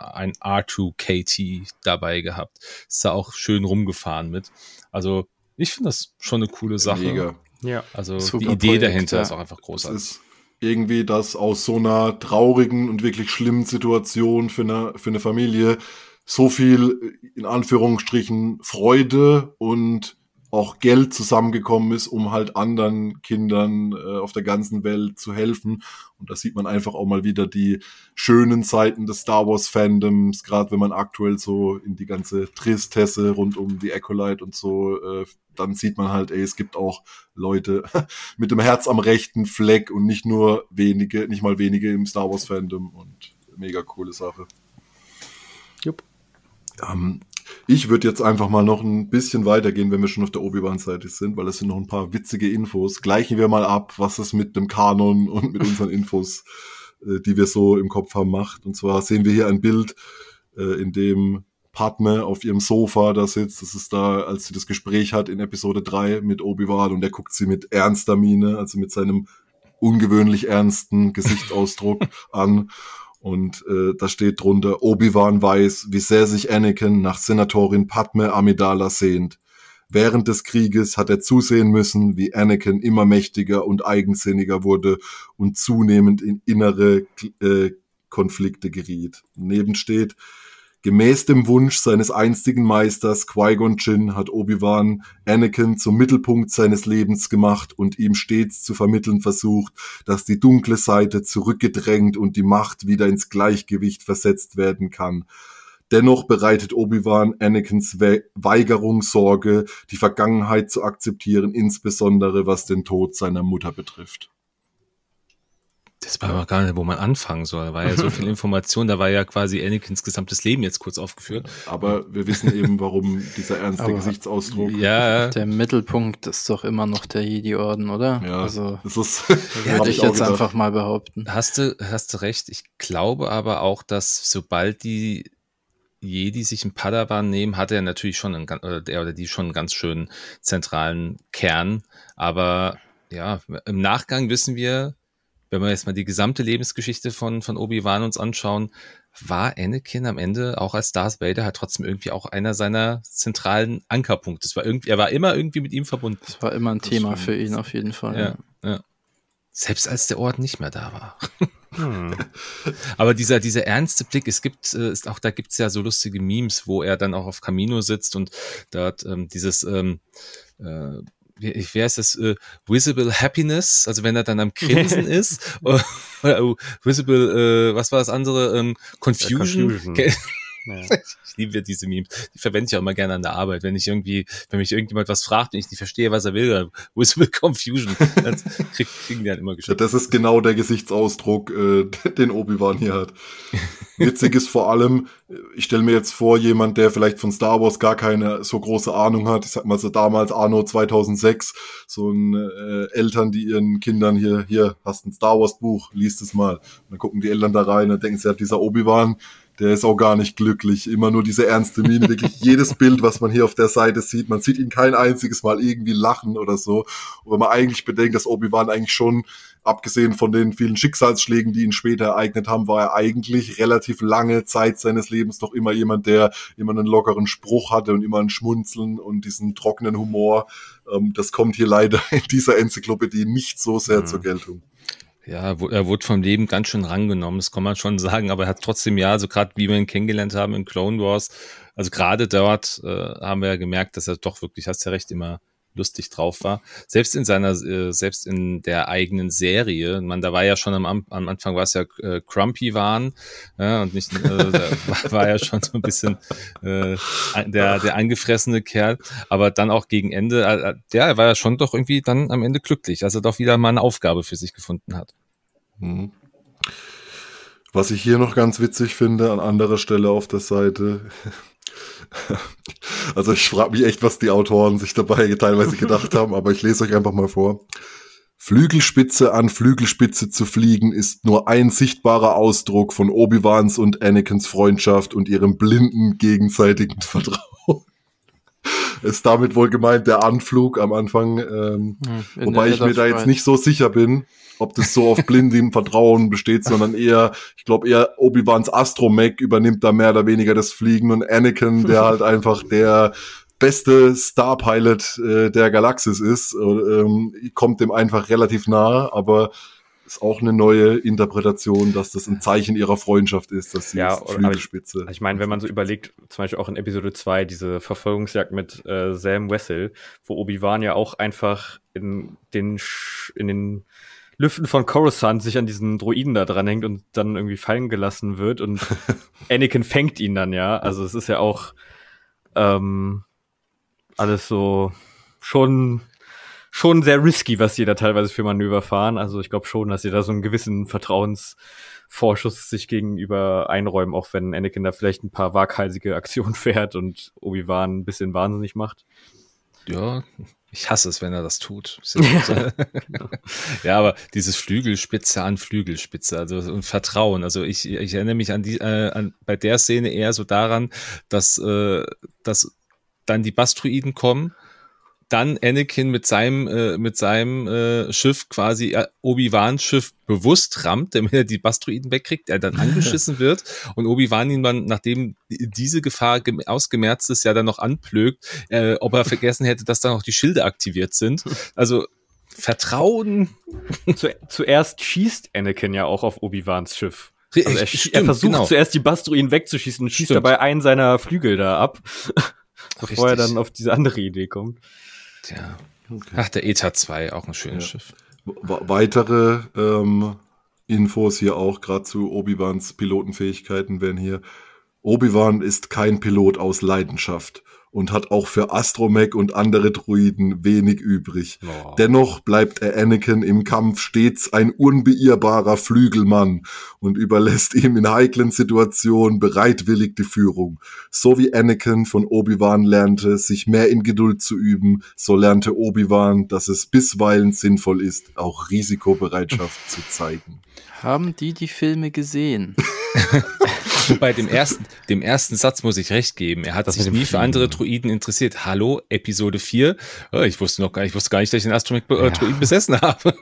E: R2KT dabei gehabt. Ist da auch schön rumgefahren mit. Also ich finde das schon eine coole Sache.
B: Mega.
C: Ja,
E: also
D: super
E: die Idee
D: Projekt,
E: dahinter ist auch einfach großartig.
B: Es ist irgendwie, dass aus so einer traurigen und wirklich schlimmen Situation für eine Familie so viel, in Anführungsstrichen, Freude und auch Geld zusammengekommen ist, um halt anderen Kindern auf der ganzen Welt zu helfen. Und da sieht man einfach auch mal wieder die schönen Seiten des Star Wars Fandoms, gerade wenn man aktuell so in die ganze Tristesse rund um die Acolyte und so, dann sieht man halt, es gibt auch Leute mit dem Herz am rechten Fleck und nicht mal wenige im Star Wars Fandom und mega coole Sache.
C: Jupp.
B: Ich würde jetzt einfach mal noch ein bisschen weitergehen, wenn wir schon auf der Obi-Wan-Seite sind, weil es sind noch ein paar witzige Infos. Gleichen wir mal ab, was es mit dem Kanon und mit unseren Infos, die wir so im Kopf haben, macht. Und zwar sehen wir hier ein Bild, in dem Padme auf ihrem Sofa da sitzt. Das ist da, als sie das Gespräch hat in Episode 3 mit Obi-Wan und der guckt sie mit ernster Miene, also mit seinem ungewöhnlich ernsten Gesichtsausdruck an. Und da steht drunter, Obi-Wan weiß, wie sehr sich Anakin nach Senatorin Padme Amidala sehnt. Während des Krieges hat er zusehen müssen, wie Anakin immer mächtiger und eigensinniger wurde und zunehmend in innere Konflikte geriet. Daneben steht, gemäß dem Wunsch seines einstigen Meisters Qui-Gon Jinn hat Obi-Wan Anakin zum Mittelpunkt seines Lebens gemacht und ihm stets zu vermitteln versucht, dass die dunkle Seite zurückgedrängt und die Macht wieder ins Gleichgewicht versetzt werden kann. Dennoch bereitet Obi-Wan Anakins Weigerung Sorge, die Vergangenheit zu akzeptieren, insbesondere was den Tod seiner Mutter betrifft.
E: Das war aber gar nicht, wo man anfangen soll. Da war ja so viel Information, da war ja quasi Anakins gesamtes Leben jetzt kurz aufgeführt.
B: Aber wir wissen eben, warum dieser ernste Gesichtsausdruck.
E: Ja.
D: Der Mittelpunkt ist doch immer noch der Jedi-Orden, oder?
B: Ja,
D: also,
B: das ist,
D: würde ich jetzt einfach mal behaupten.
E: Hast du recht. Ich glaube aber auch, dass sobald die Jedi sich einen Padawan nehmen, hat er natürlich schon der oder die schon einen ganz schönen zentralen Kern. Aber im Nachgang wissen wir, wenn wir jetzt mal die gesamte Lebensgeschichte von Obi-Wan uns anschauen, war Anakin am Ende auch als Darth Vader halt trotzdem irgendwie auch einer seiner zentralen Ankerpunkte. Er war immer irgendwie mit ihm verbunden.
D: Das war immer ein Thema für ihn auf jeden Fall.
E: Ja. Selbst als der Orden nicht mehr da war. Aber dieser ernste Blick, da gibt's ja so lustige Memes, wo er dann auch auf Kamino sitzt und dort dieses wie heißt das? Visible Happiness, also wenn er dann am Grinsen ist. Oder Visible, was war das andere? Confusion. Ja. Ich liebe diese Memes. Die verwende ich auch immer gerne an der Arbeit. Wenn mich irgendjemand was fragt und ich nicht verstehe, was er will, dann Visible Confusion. Das kriegen die dann immer geschickt.
B: Ja, das ist genau der Gesichtsausdruck, den Obi-Wan hier hat. Witzig ist vor allem, ich stelle mir jetzt vor, jemand, der vielleicht von Star Wars gar keine so große Ahnung hat, ich sag mal so damals Anno 2006, so ein Eltern, die ihren Kindern hier, hast ein Star Wars Buch, liest es mal. Und dann gucken die Eltern da rein und denken sie, ja, dieser Obi-Wan, der ist auch gar nicht glücklich. Immer nur diese ernste Miene. Wirklich jedes Bild, was man hier auf der Seite sieht, man sieht ihn kein einziges Mal irgendwie lachen oder so. Und wenn man eigentlich bedenkt, dass Obi-Wan eigentlich schon, abgesehen von den vielen Schicksalsschlägen, die ihn später ereignet haben, war er eigentlich relativ lange Zeit seines Lebens doch immer jemand, der immer einen lockeren Spruch hatte und immer ein Schmunzeln und diesen trockenen Humor. Das kommt hier leider in dieser Enzyklopädie nicht so sehr zur Geltung.
E: Ja, er wurde vom Leben ganz schön rangenommen, das kann man schon sagen, aber er hat trotzdem, also gerade wie wir ihn kennengelernt haben in Clone Wars, also gerade dort haben wir ja gemerkt, dass er doch wirklich, hast ja recht, immer lustig drauf war. Selbst in der eigenen Serie, da war ja schon am Anfang war es ja Crumpy Wan, und nicht, da war ja schon so ein bisschen der angefressene Kerl, aber dann auch gegen Ende, er war ja schon doch irgendwie dann am Ende glücklich, als er doch wieder mal eine Aufgabe für sich gefunden hat.
B: Was ich hier noch ganz witzig finde, an anderer Stelle auf der Seite, also ich frage mich echt, was die Autoren sich dabei teilweise gedacht haben, aber ich lese euch einfach mal vor. Flügelspitze an Flügelspitze zu fliegen ist nur ein sichtbarer Ausdruck von Obi-Wans und Anakins Freundschaft und ihrem blinden gegenseitigen Vertrauen. Ist damit wohl gemeint der Anflug am Anfang, wobei ich mir da jetzt nicht so sicher bin, ob das so auf blindem Vertrauen besteht, sondern eher, ich glaube eher Obi-Wans Astromech übernimmt da mehr oder weniger das Fliegen und Anakin, der halt einfach der beste Starpilot der Galaxis ist, kommt dem einfach relativ nahe, aber ist auch eine neue Interpretation, dass das ein Zeichen ihrer Freundschaft ist, dass sie Flügelspitze.
C: Ich meine, wenn man so überlegt, zum Beispiel auch in Episode 2, diese Verfolgungsjagd mit Sam Wessel, wo Obi-Wan ja auch einfach in den Lüften von Coruscant sich an diesen Droiden da dranhängt und dann irgendwie fallen gelassen wird und Anakin fängt ihn dann, ja. Also es ist ja auch alles so schon sehr risky, was die da teilweise für Manöver fahren. Also ich glaube schon, dass sie da so einen gewissen Vertrauensvorschuss sich gegenüber einräumen, auch wenn Anakin da vielleicht ein paar waghalsige Aktionen fährt und Obi-Wan ein bisschen wahnsinnig macht.
E: Ja, ich hasse es, wenn er das tut. Ja, aber dieses Flügelspitze an Flügelspitze, also und Vertrauen. Also ich erinnere mich an bei der Szene eher so daran, dass dann die Bastroiden kommen, dann Anakin mit seinem Schiff quasi Obi-Wans Schiff bewusst rammt, damit er die Bastroiden wegkriegt, er dann angeschissen wird und Obi-Wan ihn dann, nachdem diese Gefahr ausgemerzt ist, ja dann noch anplögt, ob er vergessen hätte, dass da noch die Schilde aktiviert sind. Also Vertrauen.
C: Zuerst schießt Anakin ja auch auf Obi-Wans Schiff. Also er versucht zuerst die Bastroiden wegzuschießen und schießt dabei einen seiner Flügel da ab, bevor er dann auf diese andere Idee kommt.
E: Tja. Okay. Ach, der ETA 2, auch ein schönes Schiff.
B: Weitere Infos hier auch, gerade zu Obi-Wans Pilotenfähigkeiten werden hier. Obi-Wan ist kein Pilot aus Leidenschaft und hat auch für Astromech und andere Droiden wenig übrig. Oh. Dennoch bleibt er Anakin im Kampf stets ein unbeirrbarer Flügelmann und überlässt ihm in heiklen Situationen bereitwillig die Führung. So wie Anakin von Obi-Wan lernte, sich mehr in Geduld zu üben, so lernte Obi-Wan, dass es bisweilen sinnvoll ist, auch Risikobereitschaft zu zeigen.
D: Haben die Filme gesehen?
E: Bei dem ersten Satz muss ich recht geben. Er hat sich nie für andere Droiden interessiert. Hallo, Episode 4. Ich wusste gar nicht, dass ich den Astromech-Droiden besessen habe.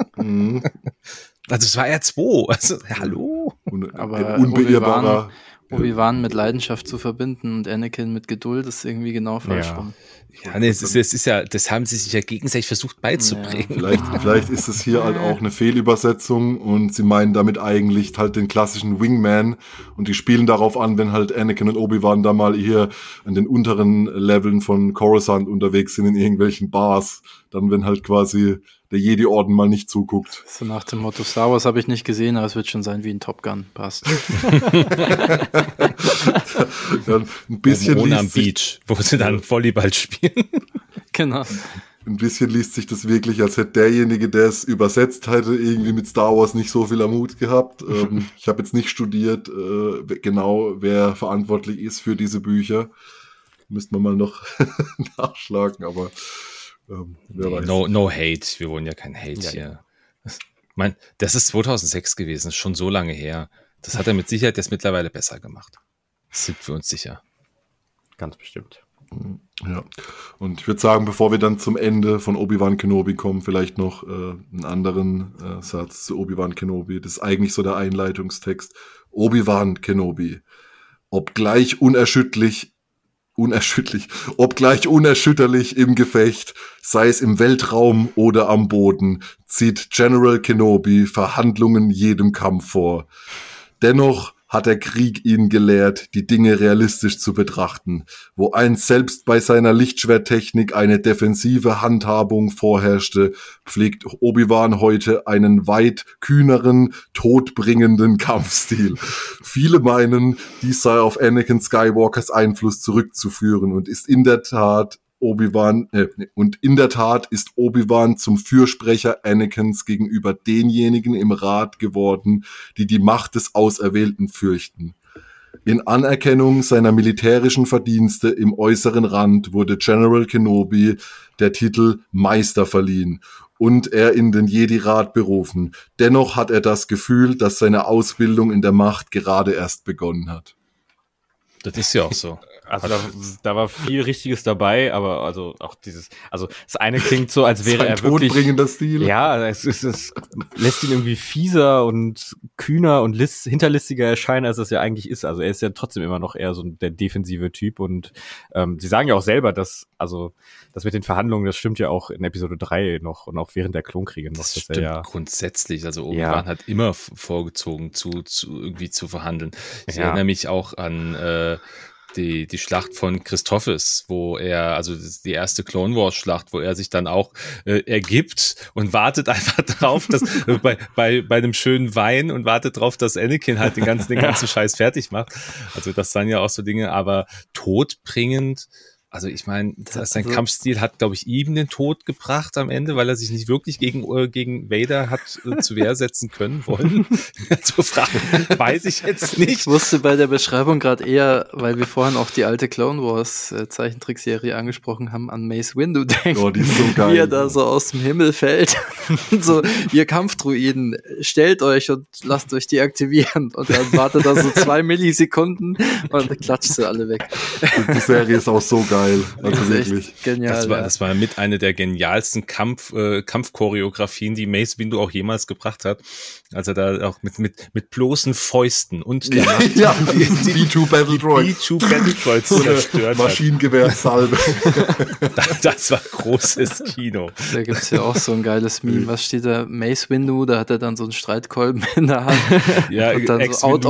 E: Also es war R2. Also, hallo.
D: Aber
B: ein unbeirrbarer
D: Obi-Wan mit Leidenschaft zu verbinden und Anakin mit Geduld ist irgendwie genau falsch rum.
E: Ja, nee, es ist ja, das haben sie sich ja gegenseitig versucht beizubringen.
B: Ja. Vielleicht ist es hier halt auch eine Fehlübersetzung und sie meinen damit eigentlich halt den klassischen Wingman und die spielen darauf an, wenn halt Anakin und Obi-Wan da mal hier an den unteren Leveln von Coruscant unterwegs sind in irgendwelchen Bars, dann wenn halt quasi der Jedi-Orden mal nicht zuguckt.
D: So nach dem Motto, Star Wars habe ich nicht gesehen, aber es wird schon sein wie ein Top Gun. Passt.
B: Dann ein bisschen
E: Oben am Beach, wo sie dann Volleyball spielen.
D: Genau.
B: Ein bisschen liest sich das wirklich, als hätte derjenige, der es übersetzt hätte, irgendwie mit Star Wars nicht so viel am Hut gehabt. Ich habe jetzt nicht studiert, genau wer verantwortlich ist für diese Bücher. Müsste man mal noch nachschlagen, aber wer weiß.
E: No hate, wir wollen ja kein Hate hier. Ich meine, das ist 2006 gewesen, ist schon so lange her. Das hat er mit Sicherheit jetzt mittlerweile besser gemacht. Das sind wir uns sicher.
C: Ganz bestimmt.
B: Ja, und ich würde sagen, bevor wir dann zum Ende von Obi-Wan Kenobi kommen, vielleicht noch einen anderen Satz zu Obi-Wan Kenobi. Das ist eigentlich so der Einleitungstext. Obi-Wan Kenobi, obgleich unerschütterlich im Gefecht, sei es im Weltraum oder am Boden, zieht General Kenobi Verhandlungen jedem Kampf vor. Dennoch hat der Krieg ihn gelehrt, die Dinge realistisch zu betrachten. Wo einst selbst bei seiner Lichtschwerttechnik eine defensive Handhabung vorherrschte, pflegt Obi-Wan heute einen weit kühneren, todbringenden Kampfstil. Viele meinen, dies sei auf Anakin Skywalkers Einfluss zurückzuführen und ist in der Tat ist Obi-Wan zum Fürsprecher Anakins gegenüber denjenigen im Rat geworden, die die Macht des Auserwählten fürchten. In Anerkennung seiner militärischen Verdienste im äußeren Rand wurde General Kenobi der Titel Meister verliehen und er in den Jedi-Rat berufen. Dennoch hat er das Gefühl, dass seine Ausbildung in der Macht gerade erst begonnen hat.
E: Das ist ja auch so.
C: Also da war viel Richtiges dabei, aber also auch das eine klingt so, als wäre er wirklich
B: todbringender Stil.
C: Ja, es lässt ihn irgendwie fieser und kühner und hinterlistiger erscheinen, als es ja eigentlich ist. Also er ist ja trotzdem immer noch eher so der defensive Typ und sie sagen ja auch selber, dass das mit den Verhandlungen, das stimmt ja auch in Episode 3 noch und auch während der Klonkriege noch.
E: Das stimmt grundsätzlich. Also Obi-Wan hat immer vorgezogen, irgendwie zu verhandeln. Ich erinnere mich auch an die Schlacht von Christophis, wo er, also die erste Clone Wars Schlacht, wo er sich dann auch ergibt und wartet einfach drauf, dass bei einem schönen Wein und wartet drauf, dass Anakin halt den ganzen Scheiß fertig macht. Also das sind ja auch so Dinge, aber todbringend. Also ich meine, sein Kampfstil hat, glaube ich, ihm den Tod gebracht am Ende, weil er sich nicht wirklich gegen Vader hat zur Wehr setzen wollen. So Fragen weiß ich jetzt nicht.
D: Ich wusste bei der Beschreibung gerade eher, weil wir vorhin auch die alte Clone Wars Zeichentrickserie angesprochen haben, an Mace Windu denken.
B: Oh, die ist so geil.
D: Wie er da so aus dem Himmel fällt. So, ihr Kampfdruiden, stellt euch und lasst euch deaktivieren. Und dann wartet er so 2 Millisekunden und dann klatscht sie alle weg.
B: Die Serie ist auch so geil. Also wirklich.
D: Genial.
E: Das war mit einer der genialsten Kampfchoreografien, die Mace Windu auch jemals gebracht hat. Also da auch mit bloßen Fäusten und der Macht
B: die B2 Battle Droid.
E: B2 Battle Droids zerstört
B: Maschinengewehrsalbe.
E: Das war großes Kino.
D: Da gibt's ja auch so ein geiles Meme. Was steht da? Mace Windu, da hat er dann so einen Streitkolben in der Hand.
E: Ja,
D: und dann so out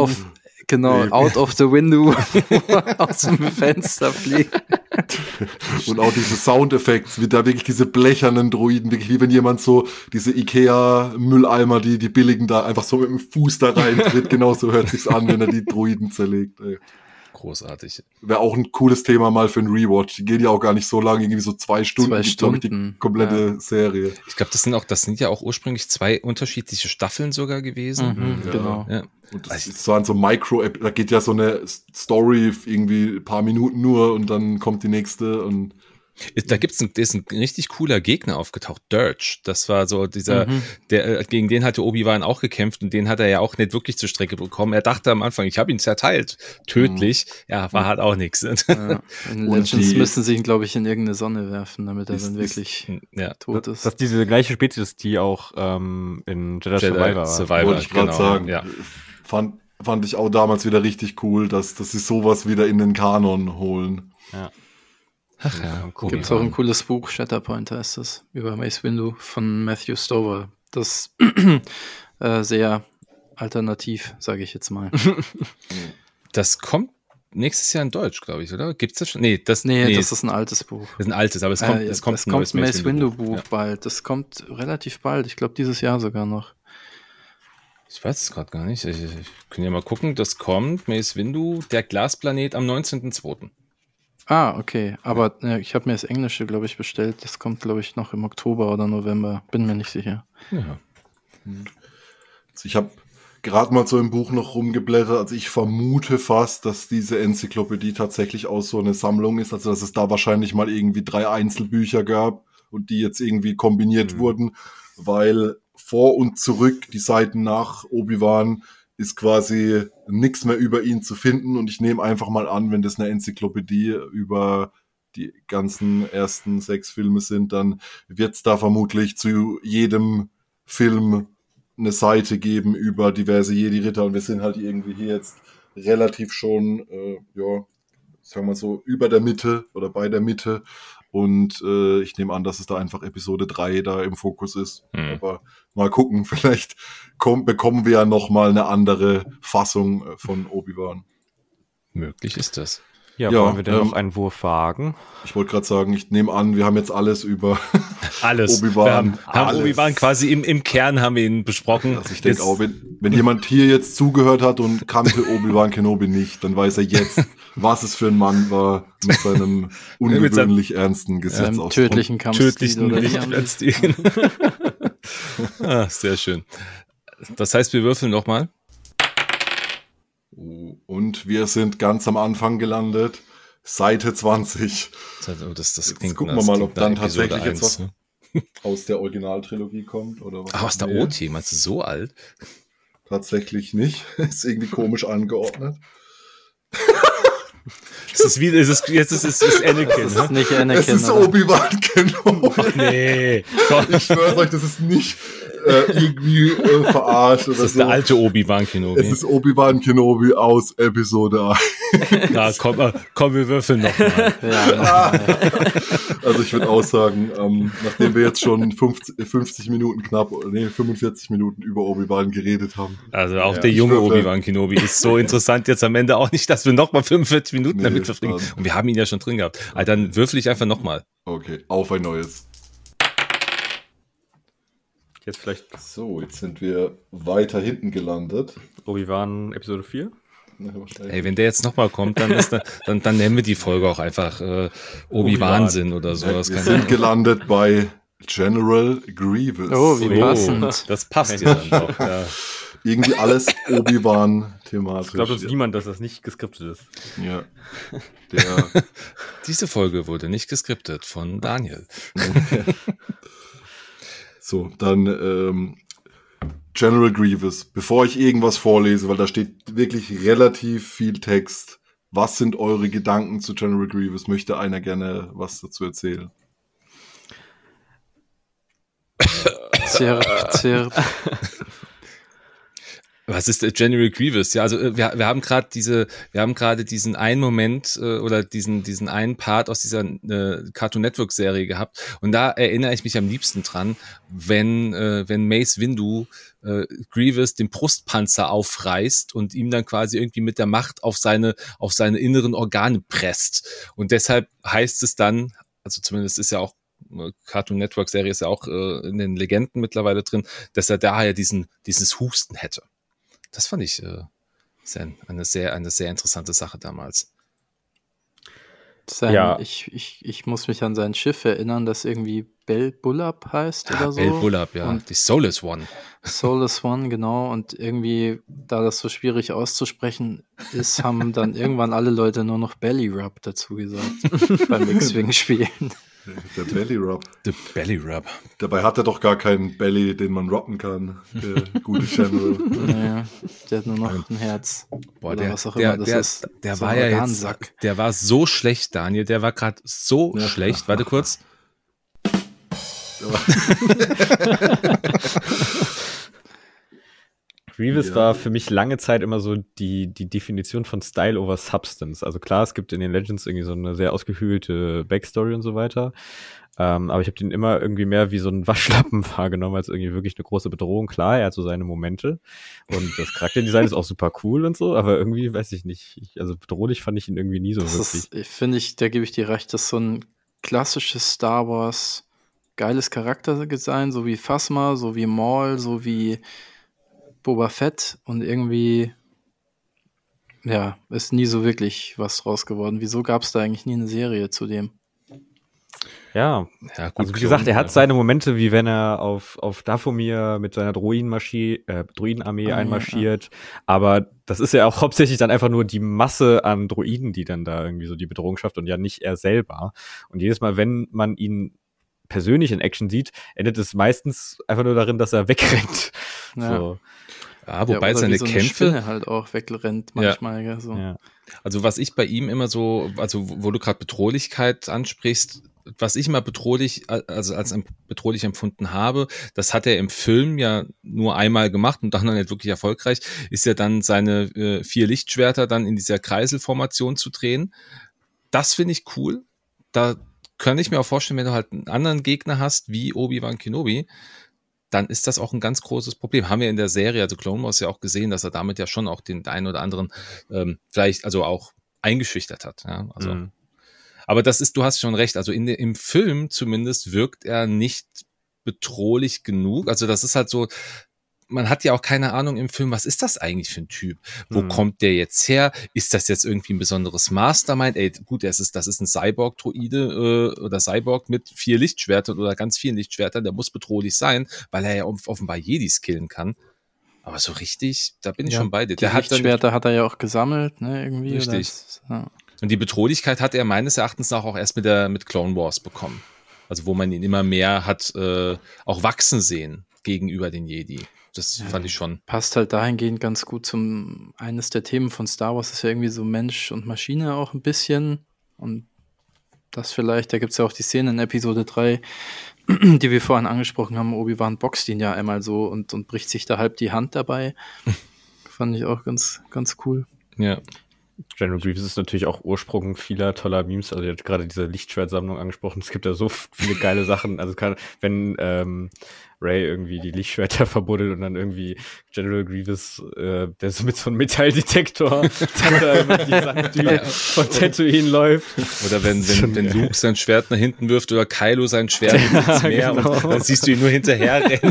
D: of the window aus dem Fenster fliegt.
B: Und auch diese Soundeffekte, wie da wirklich diese blechernen Droiden, wirklich wie wenn jemand so diese Ikea-Mülleimer, die billigen da einfach so mit dem Fuß da reintritt, genauso hört sich's an, wenn er die Droiden zerlegt. Ey.
E: Großartig.
B: Wäre auch ein cooles Thema mal für einen Rewatch. Die gehen ja auch gar nicht so lang, irgendwie so 2 Stunden.
D: 2
B: Stunden. Die komplette Serie.
E: Ich glaube, das sind ja auch ursprünglich 2 unterschiedliche Staffeln sogar gewesen.
D: Genau.
E: Ja.
B: Und das ist so an so da geht ja so eine Story irgendwie ein paar Minuten nur und dann kommt die nächste und
E: Da ist ein richtig cooler Gegner aufgetaucht, Dirge. Das war so dieser, gegen den hatte Obi-Wan auch gekämpft und den hat er ja auch nicht wirklich zur Strecke bekommen. Er dachte am Anfang, ich habe ihn zerteilt, tödlich. Ja, war halt auch nichts.
D: Ja. In Legends müssen sie ihn, glaube ich, in irgendeine Sonne werfen, damit er dann wirklich tot ist.
C: Das ist diese gleiche Spezies, die auch in Jedi Survivor war.
B: Wollte ich gerade sagen.
E: Ja.
B: Fand ich auch damals wieder richtig cool, dass sie sowas wieder in den Kanon holen.
C: Ja.
E: Ach ja,
D: cool. Gibt auch ein cooles Buch, Shatterpoint heißt das, über Mace Windu von Matthew Stover. Das sehr alternativ, sage ich jetzt mal.
E: Das kommt nächstes Jahr in Deutsch, glaube ich, oder? Gibt's das schon? Nee, das
D: ist ein altes Buch.
E: Das ist ein altes, aber es kommt ein neues
D: Mace Windu Buch bald. Das kommt relativ bald. Ich glaube, dieses Jahr sogar noch.
E: Ich weiß es gerade gar nicht. Ich kann ja mal gucken. Das kommt, Mace Windu, der Glasplanet am 19.02.
D: Ah, okay. Aber ich habe mir das Englische, glaube ich, bestellt. Das kommt, glaube ich, noch im Oktober oder November. Bin mir nicht sicher.
E: Ja.
B: Also ich habe gerade mal so im Buch noch rumgeblättert. Also ich vermute fast, dass diese Enzyklopädie tatsächlich auch so eine Sammlung ist. Also dass es da wahrscheinlich mal irgendwie 3 Einzelbücher gab und die jetzt irgendwie kombiniert wurden, weil vor und zurück die Seiten nach Obi-Wan ist quasi nichts mehr über ihn zu finden. Und ich nehme einfach mal an, wenn das eine Enzyklopädie über die ganzen ersten 6 Filme sind, dann wird es da vermutlich zu jedem Film eine Seite geben über diverse Jedi-Ritter. Und wir sind halt irgendwie hier jetzt relativ schon, sagen wir so, über der Mitte oder bei der Mitte. Und ich nehme an, dass es da einfach Episode 3 da im Fokus ist. Aber mal gucken, vielleicht bekommen wir ja nochmal eine andere Fassung von Obi-Wan.
E: Möglich ist das.
C: Ja, wollen wir denn noch einen Wurf wagen?
B: Ich wollte gerade sagen, ich nehme an, wir haben jetzt alles über
E: alles.
B: Obi-Wan.
E: Wir haben Obi-Wan quasi im Kern haben wir ihn besprochen.
B: Also ich denke auch, wenn jemand hier jetzt zugehört hat und kannte Obi-Wan Kenobi nicht, dann weiß er jetzt, was es für ein Mann war mit seinem ungewöhnlich ernsten Gesetzausdruck.
D: Tödlichen
E: Kampfstil. Sehr schön. Das heißt, wir würfeln nochmal.
B: Und wir sind ganz am Anfang gelandet. Seite 20.
E: Das
B: klingt, gucken wir mal, ob dann tatsächlich jetzt was aus der Originaltrilogie kommt. Oder was
E: aus der OT, meinst du so alt?
B: Tatsächlich nicht. Ist irgendwie komisch angeordnet.
E: Jetzt ist es Anakin.
D: Das ist nicht Anakin.
B: Es ist Obi-Wan Kenobi.
E: Nee.
B: Ich schwöre euch, das ist nicht irgendwie verarscht oder so.
E: Das ist der alte Obi-Wan Kenobi.
B: Es ist Obi-Wan Kenobi aus Episode 1.
E: Na, komm, wir würfeln nochmal.
B: Also ich würde auch sagen, nachdem wir jetzt schon 50 Minuten 45 Minuten über Obi-Wan geredet haben.
E: Also auch der junge Obi-Wan Kenobi ist so interessant jetzt am Ende auch nicht, dass wir nochmal 45 Minuten damit verbringen. Und wir haben ihn ja schon drin gehabt. Also dann würfel ich einfach nochmal.
B: Okay, auf ein neues.
C: Jetzt vielleicht.
B: So, jetzt sind wir weiter hinten gelandet.
C: Obi-Wan Episode 4?
E: Ey, wenn der jetzt nochmal kommt, dann nennen wir die Folge auch einfach Obi-Wahnsinn oder sowas.
B: Wir sind gelandet bei General Grievous.
D: Oh, wie passend.
E: Das passt ja dann doch. Ja.
B: Irgendwie alles Obi-Wan-thematisch.
C: Ich glaube, dass niemand, dass das nicht geskriptet ist.
B: Ja.
E: Diese Folge wurde nicht geskriptet von Daniel.
B: So, dann General Grievous. Bevor ich irgendwas vorlese, weil da steht wirklich relativ viel Text. Was sind eure Gedanken zu General Grievous? Möchte einer gerne was dazu erzählen?
E: Was ist General Grievous? Ja, also wir haben gerade diesen einen Moment oder diesen einen Part aus dieser Cartoon Network Serie gehabt und da erinnere ich mich am liebsten dran, wenn Mace Windu Grievous den Brustpanzer aufreißt und ihm dann quasi irgendwie mit der Macht auf seine inneren Organe presst. Und deshalb heißt es dann, also zumindest ist ja auch Cartoon Network Serie ist ja auch in den Legenden mittlerweile drin, dass er daher dieses Husten hätte. Das fand ich eine sehr interessante Sache damals.
D: Ich muss mich an sein Schiff erinnern, das irgendwie Bel-Bulab heißt oder so.
E: Bel-Bulab, ja. Und die Soulless One.
D: Soulless One, genau. Und irgendwie, da das so schwierig auszusprechen ist, haben dann irgendwann alle Leute nur noch Belly Rub dazu gesagt beim X-Wing-Spielen.
B: Der Belly Rub.
E: Der Belly Rub.
B: Dabei hat er doch gar keinen Belly, den man robben kann. Der gute General.
D: Naja, der hat nur noch ein Herz.
E: Boah,
D: oder
E: der,
D: was auch
E: der,
D: immer.
E: Das der so war ja jetzt, der war so schlecht, Daniel. Der war gerade so schlecht. Warte kurz.
C: Grievous war für mich lange Zeit immer so die Definition von Style over Substance. Also klar, es gibt in den Legends irgendwie so eine sehr ausgehöhlte Backstory und so weiter. Aber ich habe den immer irgendwie mehr wie so einen Waschlappen wahrgenommen, als irgendwie wirklich eine große Bedrohung. Klar, er hat so seine Momente. Und das Charakterdesign ist auch super cool und so, aber irgendwie, weiß ich nicht. Also bedrohlich fand ich ihn irgendwie nie so wirklich.
D: Da gebe ich dir recht, das ist so ein klassisches Star Wars geiles Charakterdesign, so wie Phasma, so wie Maul, so wie Boba Fett und irgendwie ist nie so wirklich was draus geworden. Wieso gab es da eigentlich nie eine Serie zu dem?
C: Ja, gut, also wie gesagt, er hat seine Momente, wie wenn er auf Dathomir mit seiner Droidenarmee einmarschiert, aber das ist ja auch hauptsächlich dann einfach nur die Masse an Droiden, die dann da irgendwie so die Bedrohung schafft und ja nicht er selber. Und jedes Mal, wenn man ihn persönlich in Action sieht, endet es meistens einfach nur darin, dass er wegrennt.
D: Ja.
C: So.
E: Ja, wobei seine Kämpfe
D: halt auch wegrennt manchmal.
E: Ja.
D: So.
E: Ja. Also was ich bei ihm immer so, also wo du gerade Bedrohlichkeit ansprichst, was ich immer als bedrohlich empfunden habe, das hat er im Film ja nur einmal gemacht und dann nicht wirklich erfolgreich, ist ja dann seine 4 Lichtschwerter dann in dieser Kreiselformation zu drehen. Das finde ich cool. Da kann ich mir auch vorstellen, wenn du halt einen anderen Gegner hast, wie Obi-Wan Kenobi, dann ist das auch ein ganz großes Problem. Haben wir in der Serie, also Clone Wars, ja auch gesehen, dass er damit ja schon auch den einen oder anderen vielleicht also auch eingeschüchtert hat. Ja? Also, aber das ist, du hast schon recht, also im Film zumindest wirkt er nicht bedrohlich genug. Also das ist halt so, man hat ja auch keine Ahnung im Film, was ist das eigentlich für ein Typ? Wo kommt der jetzt her? Ist das jetzt irgendwie ein besonderes Mastermind? Ey, gut, das ist ein Cyborg-Droide oder Cyborg mit 4 Lichtschwertern oder ganz vielen Lichtschwertern, der muss bedrohlich sein, weil er ja offenbar Jedis killen kann. Aber so richtig, da bin ich schon bei dir.
D: Die Lichtschwerter hat er ja auch gesammelt, ne, irgendwie.
E: Richtig. Und die Bedrohlichkeit hat er meines Erachtens nach auch erst mit Clone Wars bekommen. Also wo man ihn immer mehr hat auch wachsen sehen gegenüber den Jedi. Das fand ich schon.
D: Passt halt dahingehend ganz gut eines der Themen von Star Wars ist ja irgendwie so Mensch und Maschine auch ein bisschen. Und das vielleicht, da gibt es ja auch die Szene in Episode 3, die wir vorhin angesprochen haben. Obi-Wan boxt ihn ja einmal so und bricht sich da halb die Hand dabei. Fand ich auch ganz, ganz cool.
E: Ja.
C: General Grievous ist natürlich auch Ursprung vieler toller Memes. Also, ihr habt gerade diese Lichtschwertsammlung angesprochen. Es gibt ja so viele geile Sachen. Also, wenn Rey irgendwie die Lichtschwerter verbuddelt und dann irgendwie General Grievous, der so mit so einem Metalldetektor dann da über die Sandtür von Tatooine läuft.
E: Oder wenn Luke sein Schwert nach hinten wirft oder Kylo sein Schwert ins Meer genau. Und dann siehst du ihn nur hinterher rennen.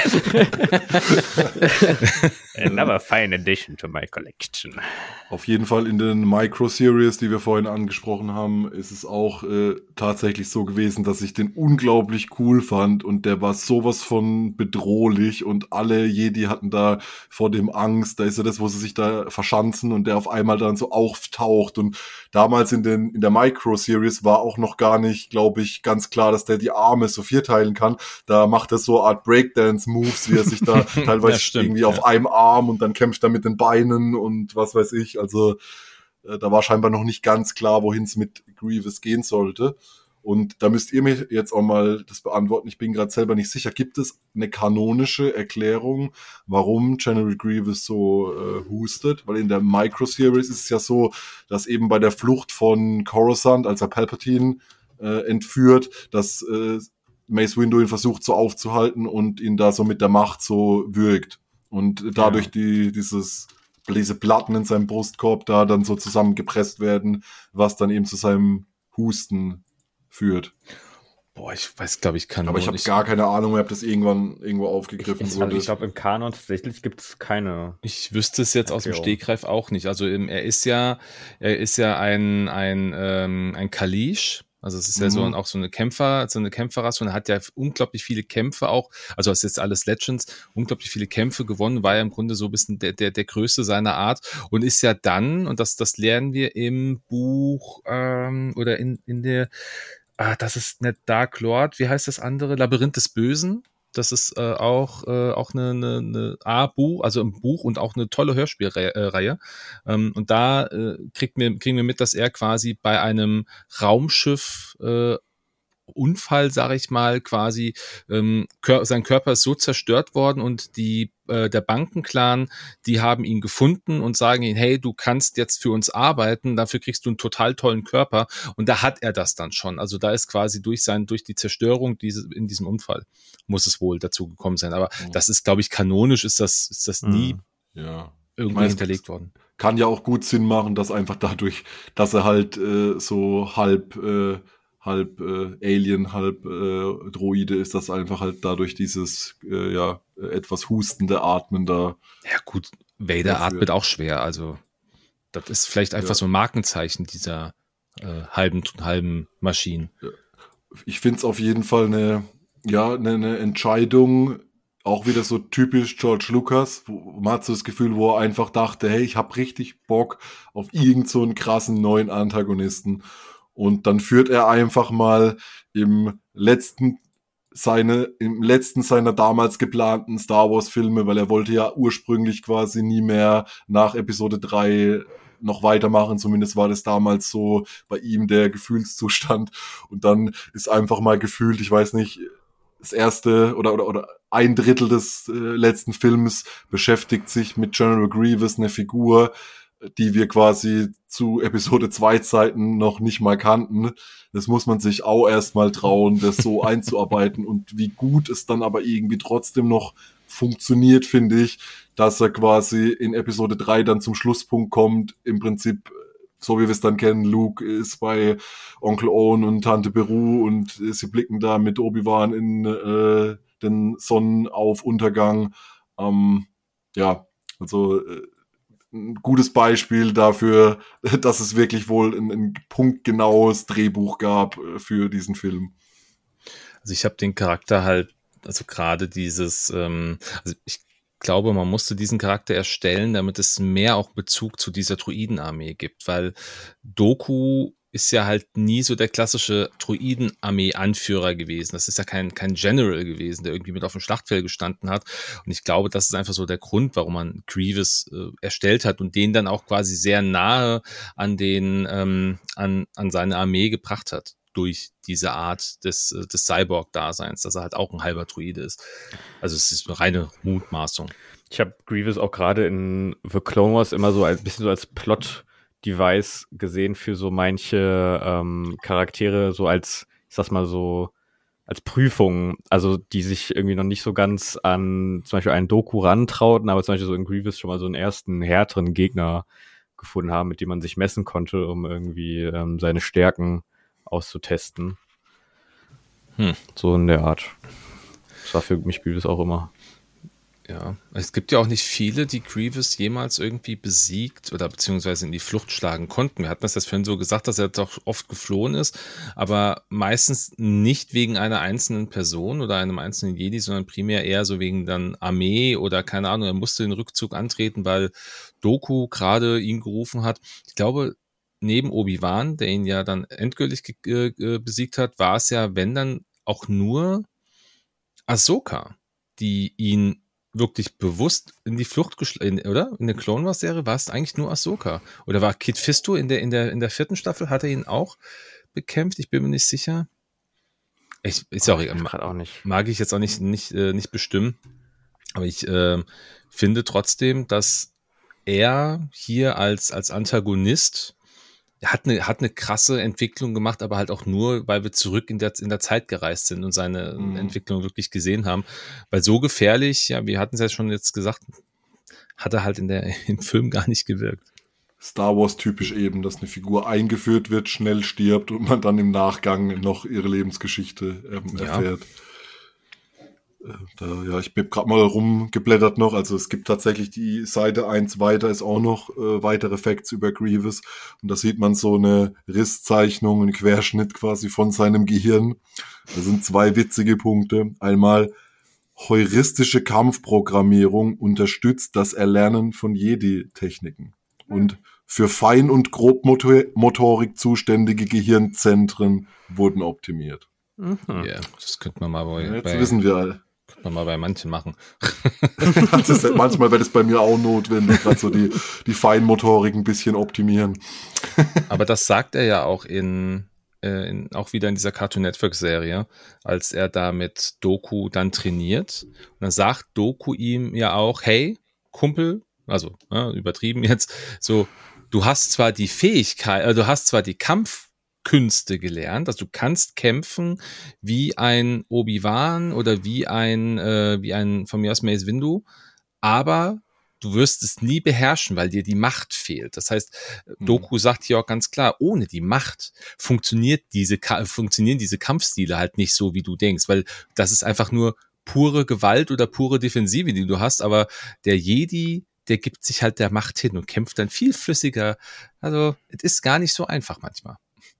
C: Another fine addition to my collection.
B: Auf jeden Fall in den Micro-Series, die wir vorhin angesprochen haben, ist es auch tatsächlich so gewesen, dass ich den unglaublich cool fand und der war sowas von bedrohlich und alle Jedi hatten da vor dem Angst. Da ist ja das, wo sie sich da verschanzen und der auf einmal dann so auftaucht und damals in der Micro-Series war auch noch gar nicht, glaube ich, ganz klar, dass der die Arme so vierteilen kann. Da macht er so eine Art Breakdance-Moves, wie er sich da teilweise irgendwie auf einem Arm und dann kämpft er mit den Beinen und was weiß ich. Also da war scheinbar noch nicht ganz klar, wohin es mit Grievous gehen sollte. Und da müsst ihr mir jetzt auch mal das beantworten. Ich bin gerade selber nicht sicher. Gibt es eine kanonische Erklärung, warum General Grievous so hustet? Weil in der Micro-Series ist es ja so, dass eben bei der Flucht von Coruscant, als er Palpatine entführt, dass Mace Windu ihn versucht so aufzuhalten und ihn da so mit der Macht so würgt. Und dadurch diese Platten in seinem Brustkorb da dann so zusammengepresst werden, was dann eben zu seinem Husten führt.
E: Boah, ich weiß, glaube ich, kann.
B: Aber ich habe gar keine Ahnung mehr, ob das irgendwo aufgegriffen wurde.
C: Ich glaube, im Kanon tatsächlich gibt es keine.
E: Ich wüsste es jetzt aus dem Stegreif auch nicht. Also er ist ja ein Kalish. Also es ist ja auch so eine Kämpferrasse und er hat ja unglaublich viele Kämpfe auch, also es ist jetzt alles Legends, unglaublich viele Kämpfe gewonnen, war ja im Grunde so ein bisschen der Größte seiner Art und ist ja dann, und das lernen wir im Buch oder in der, das ist nicht Dark Lord, wie heißt das andere? Labyrinth des Bösen. Das ist auch eine A-Buch, also ein Buch und auch eine tolle Hörspielreihe. Und da kriegen wir mit, dass er quasi bei einem Raumschiff Unfall, sage ich mal, quasi sein Körper ist so zerstört worden und der Bankenclan, die haben ihn gefunden und sagen ihm, hey, du kannst jetzt für uns arbeiten, dafür kriegst du einen total tollen Körper und da hat er das dann schon. Also da ist quasi durch die Zerstörung in diesem Unfall muss es wohl dazu gekommen sein. Aber das ist, glaube ich, kanonisch ist das nie irgendwie hinterlegt worden.
B: Kann ja auch gut Sinn machen, dass einfach dadurch, dass er halt so halb Alien, halb Droide ist, dass einfach halt dadurch dieses etwas hustende Atmen da.
E: Ja gut, Vader atmet auch schwer, also das ist vielleicht einfach so ein Markenzeichen dieser halben Maschinen.
B: Ja. Ich finde es auf jeden Fall eine Entscheidung, auch wieder so typisch George Lucas, man hat so das Gefühl, wo er einfach dachte, hey, ich habe richtig Bock auf irgend so einen krassen neuen Antagonisten. Und dann führt er einfach mal im letzten seiner damals geplanten Star Wars Filme, weil er wollte ja ursprünglich quasi nie mehr nach Episode 3 noch weitermachen, zumindest war das damals so bei ihm der Gefühlszustand. Und dann ist einfach mal gefühlt, ich weiß nicht, das erste oder ein Drittel des letzten Films beschäftigt sich mit General Grievous, eine Figur, die wir quasi zu Episode 2 Zeiten noch nicht mal kannten. Das muss man sich auch erstmal trauen, das so einzuarbeiten und wie gut es dann aber irgendwie trotzdem noch funktioniert, finde ich, dass er quasi in Episode 3 dann zum Schlusspunkt kommt, im Prinzip, so wie wir es dann kennen, Luke ist bei Onkel Owen und Tante Beru und sie blicken da mit Obi-Wan in den Sonnenaufuntergang. Ein gutes Beispiel dafür, dass es wirklich wohl ein punktgenaues Drehbuch gab für diesen Film.
E: Also ich habe den Charakter halt, also gerade dieses, also ich glaube, man musste diesen Charakter erstellen, damit es mehr auch Bezug zu dieser Druidenarmee gibt, weil Dooku ist ja halt nie so der klassische Druidenarmee-Anführer gewesen. Das ist ja kein General gewesen, der irgendwie mit auf dem Schlachtfeld gestanden hat. Und ich glaube, das ist einfach so der Grund, warum man Grievous erstellt hat und den dann auch quasi sehr nahe an an seine Armee gebracht hat. Durch diese Art des Cyborg-Daseins, dass er halt auch ein halber Druide ist. Also es ist eine reine Mutmaßung.
C: Ich habe Grievous auch gerade in The Clone Wars immer so ein bisschen so als Plot-Device gesehen für so manche Charaktere, so als, ich sag's mal so, als Prüfung, also die sich irgendwie noch nicht so ganz an zum Beispiel einen Dooku rantrauten, aber zum Beispiel so in Grievous schon mal so einen ersten härteren Gegner gefunden haben, mit dem man sich messen konnte, um irgendwie seine Stärken auszutesten. So in der Art. Das war für mich Grievous auch immer.
E: Ja, es gibt ja auch nicht viele, die Grievous jemals irgendwie besiegt oder beziehungsweise in die Flucht schlagen konnten. Wir hatten das jetzt vorhin so gesagt, dass er doch oft geflohen ist, aber meistens nicht wegen einer einzelnen Person oder einem einzelnen Jedi, sondern primär eher so wegen dann Armee oder keine Ahnung, er musste den Rückzug antreten, weil Dooku gerade ihn gerufen hat. Ich glaube, neben Obi-Wan, der ihn ja dann endgültig besiegt hat, war es ja, wenn dann auch nur Ahsoka, die ihn wirklich bewusst in die Flucht oder? In der Clone Wars Serie war es eigentlich nur Ahsoka. Oder war Kit Fisto in der 4. Staffel, hat er ihn auch bekämpft? Ich bin mir nicht sicher. Ist ja auch nicht. Mag ich jetzt auch nicht bestimmen. Aber ich finde trotzdem, dass er hier als Antagonist hat eine krasse Entwicklung gemacht, aber halt auch nur, weil wir zurück in der Zeit gereist sind und seine Entwicklung wirklich gesehen haben. Weil so gefährlich, ja, wir hatten es ja schon jetzt gesagt, hat er halt im Film gar nicht gewirkt.
B: Star Wars typisch eben, dass eine Figur eingeführt wird, schnell stirbt und man dann im Nachgang noch ihre Lebensgeschichte erfährt. Ich bin gerade mal rumgeblättert noch, also es gibt tatsächlich die Seite 1 weiter, ist auch noch weitere Facts über Grievous und da sieht man so eine Risszeichnung, einen Querschnitt quasi von seinem Gehirn. Da sind 2 witzige Punkte. Einmal, heuristische Kampfprogrammierung unterstützt das Erlernen von Jedi-Techniken und für Fein- und Grobmotorik zuständige Gehirnzentren wurden optimiert.
E: Ja, das könnte man mal
B: wissen wir alle.
E: Bei manchen machen.
B: Manchmal wird es bei mir auch notwendig, gerade so die Feinmotorik ein bisschen optimieren.
E: Aber das sagt er ja auch auch wieder in dieser Cartoon Network Serie, als er da mit Doku dann trainiert. Und dann sagt Doku ihm ja auch, hey, Kumpel, also übertrieben jetzt, so, du hast zwar die Fähigkeit, du hast zwar die Kampfkünste gelernt, also du kannst kämpfen wie ein Obi-Wan oder wie ein von mir aus Mace Windu, aber du wirst es nie beherrschen, weil dir die Macht fehlt. Das heißt, Doku sagt hier auch ganz klar, ohne die Macht funktionieren diese Kampfstile halt nicht so, wie du denkst, weil das ist einfach nur pure Gewalt oder pure Defensive, die du hast, aber der Jedi, der gibt sich halt der Macht hin und kämpft dann viel flüssiger. Also, es ist gar nicht so einfach manchmal.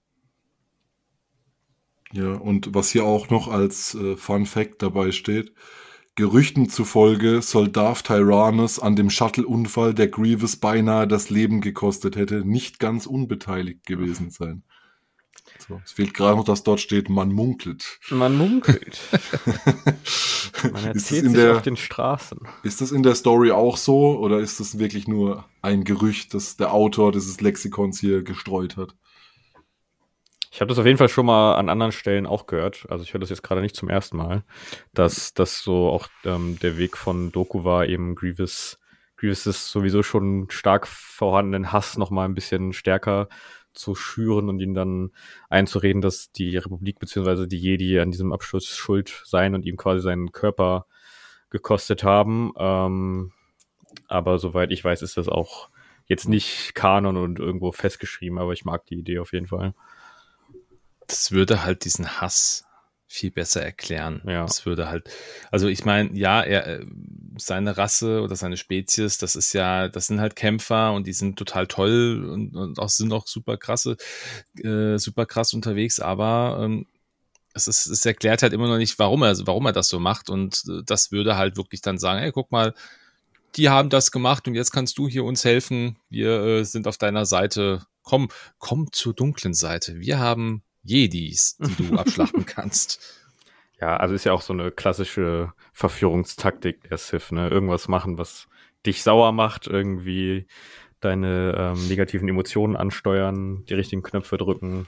B: Ja, und was hier auch noch als Fun Fact dabei steht, Gerüchten zufolge soll Darth Tyrannus an dem Shuttle-Unfall, der Grievous beinahe das Leben gekostet hätte, nicht ganz unbeteiligt gewesen sein. So, es fehlt gerade noch, dass dort steht, man munkelt.
C: Man munkelt. Man erzählt sich auf den Straßen.
B: Ist das in der Story auch so oder ist das wirklich nur ein Gerücht, das der Autor dieses Lexikons hier gestreut hat?
C: Ich habe das auf jeden Fall schon mal an anderen Stellen auch gehört. Also ich höre das jetzt gerade nicht zum ersten Mal, dass das so auch der Weg von Doku war, eben Grievous ist sowieso schon stark vorhandenen Hass noch mal ein bisschen stärker zu schüren und ihn dann einzureden, dass die Republik bzw. die Jedi an diesem Absturz schuld seien und ihm quasi seinen Körper gekostet haben. Aber soweit ich weiß, ist das auch jetzt nicht Kanon und irgendwo festgeschrieben, aber ich mag die Idee auf jeden Fall.
E: Das würde halt diesen Hass viel besser erklären.
C: Ja.
E: Das würde halt, also ich meine, ja, seine Rasse oder seine Spezies, das sind halt Kämpfer und die sind total toll und sind auch super krass unterwegs, aber es erklärt halt immer noch nicht, warum er das so macht und das würde halt wirklich dann sagen, hey, guck mal, die haben das gemacht und jetzt kannst du hier uns helfen, wir sind auf deiner Seite, komm zur dunklen Seite, wir haben Jedis, die du abschlachten kannst.
C: Ja, also ist ja auch so eine klassische Verführungstaktik der Sith, ne? Irgendwas machen, was dich sauer macht, irgendwie deine negativen Emotionen ansteuern, die richtigen Knöpfe drücken.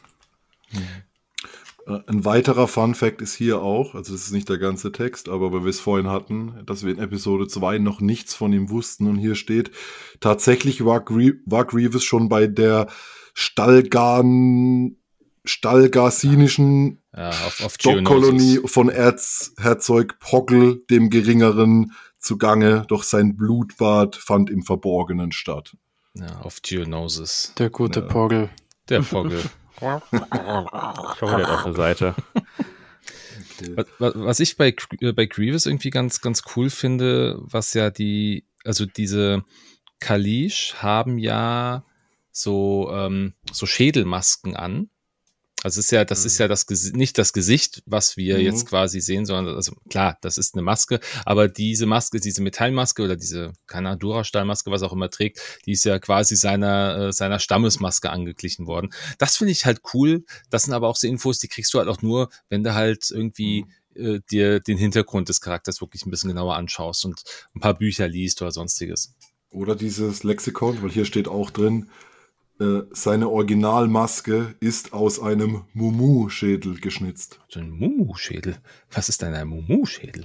B: Ein weiterer Fun-Fact ist hier auch, also das ist nicht der ganze Text, aber weil wir es vorhin hatten, dass wir in Episode 2 noch nichts von ihm wussten und hier steht, tatsächlich war Grievous schon bei der Stalgarsinischen Stockkolonie von Erzherzog Poggle dem Geringeren zugange, doch sein Blutbad fand im Verborgenen statt.
E: Ja, auf Geonosis.
D: Der gute Poggle.
E: Der Poggle.
C: Ich hoffe, der hat auch eine Seite.
B: Okay.
E: Was ich bei Grievous irgendwie ganz, ganz cool finde, was ja diese Kalish haben ja so Schädelmasken an. Also das ist ja nicht das Gesicht, was wir jetzt quasi sehen, sondern, also klar, das ist eine Maske, aber diese Maske, diese Metallmaske oder diese, keine Ahnung, Dura-Stahlmaske, was auch immer trägt, die ist ja quasi seiner Stammesmaske angeglichen worden. Das finde ich halt cool. Das sind aber auch so Infos, die kriegst du halt auch nur, wenn du halt irgendwie dir den Hintergrund des Charakters wirklich ein bisschen genauer anschaust und ein paar Bücher liest oder sonstiges.
B: Oder dieses Lexikon, weil hier steht auch drin, seine Originalmaske ist aus einem Mumu-Schädel geschnitzt.
E: So ein Mumu-Schädel? Was ist denn ein Mumu-Schädel?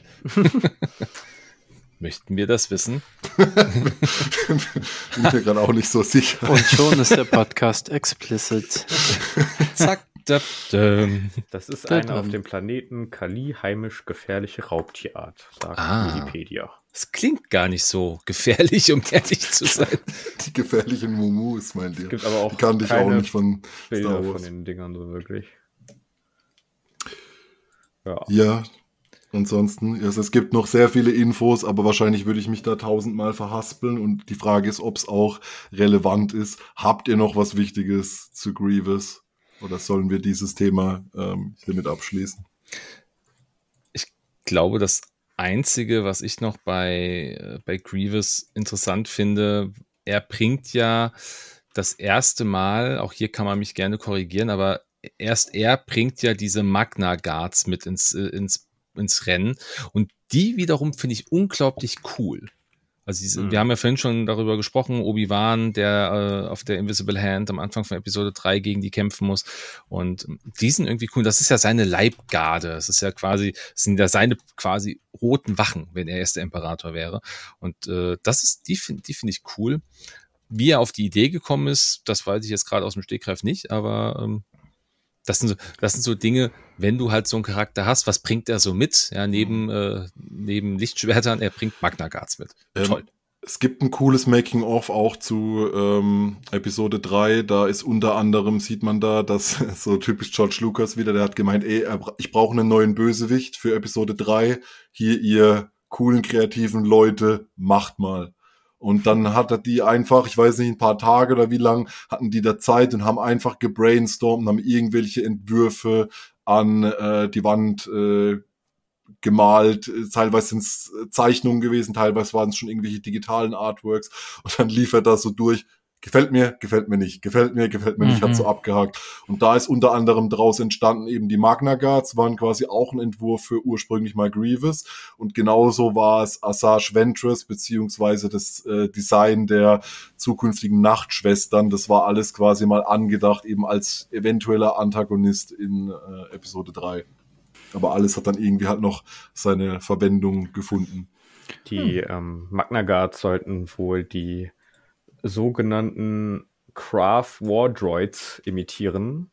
E: Möchten wir das wissen?
B: Bin mir gerade auch nicht so sicher.
D: Und schon ist der Podcast explicit.
E: Zack.
C: Das ist eine auf dem Planeten Kali heimisch gefährliche Raubtierart, sagt Wikipedia.
E: Das klingt gar nicht so gefährlich, um ehrlich zu sein.
B: Die gefährlichen Mumus, meint ihr?
C: Es gibt aber auch
B: die kannte ich auch nicht von
C: Bilder
B: Star Wars.
C: von den Dingern so wirklich.
B: Ja, ansonsten, also es gibt noch sehr viele Infos, aber wahrscheinlich würde ich mich da 1000-mal verhaspeln und die Frage ist, ob es auch relevant ist. Habt ihr noch was Wichtiges zu Grievous? Oder sollen wir dieses Thema hiermit abschließen?
E: Ich glaube, das Einzige, was ich noch bei Grievous interessant finde, er bringt ja das erste Mal, auch hier kann man mich gerne korrigieren, aber erst er bringt ja diese Magna Guards mit ins Rennen und die wiederum finde ich unglaublich cool. Also wir haben ja vorhin schon darüber gesprochen, Obi-Wan, der auf der Invisible Hand am Anfang von Episode 3 gegen die kämpfen muss und die sind irgendwie cool. Das ist ja seine Leibgarde, das ist ja quasi, das sind ja seine quasi roten Wachen, wenn er erst der Imperator wäre und die finde ich cool. Wie er auf die Idee gekommen ist, das weiß ich jetzt gerade aus dem Stegreif nicht, aber das sind so Dinge, wenn du halt so einen Charakter hast, was bringt er so mit? Ja, neben Lichtschwertern, er bringt Magna Guards mit. Toll.
B: Es gibt ein cooles Making-of auch zu Episode 3. Da ist unter anderem, sieht man da, dass so typisch George Lucas wieder, der hat gemeint, ich brauche einen neuen Bösewicht für Episode 3. Hier, ihr coolen, kreativen Leute, macht mal. Und dann hat er die einfach, ich weiß nicht, ein paar Tage oder wie lang, hatten die da Zeit und haben einfach gebrainstormt und haben irgendwelche Entwürfe an die Wand gemalt. Teilweise sind es Zeichnungen gewesen, teilweise waren es schon irgendwelche digitalen Artworks. Und dann lief er da so durch. Gefällt mir nicht, gefällt mir nicht, hat so abgehakt. Und da ist unter anderem daraus entstanden eben die Magna Guards, waren quasi auch ein Entwurf für ursprünglich mal Grievous. Und genauso war es Asajj Ventress, beziehungsweise das Design der zukünftigen Nachtschwestern. Das war alles quasi mal angedacht, eben als eventueller Antagonist in Episode 3. Aber alles hat dann irgendwie halt noch seine Verwendung gefunden.
C: Die Magna Guards sollten wohl die sogenannten Craft War Droids imitieren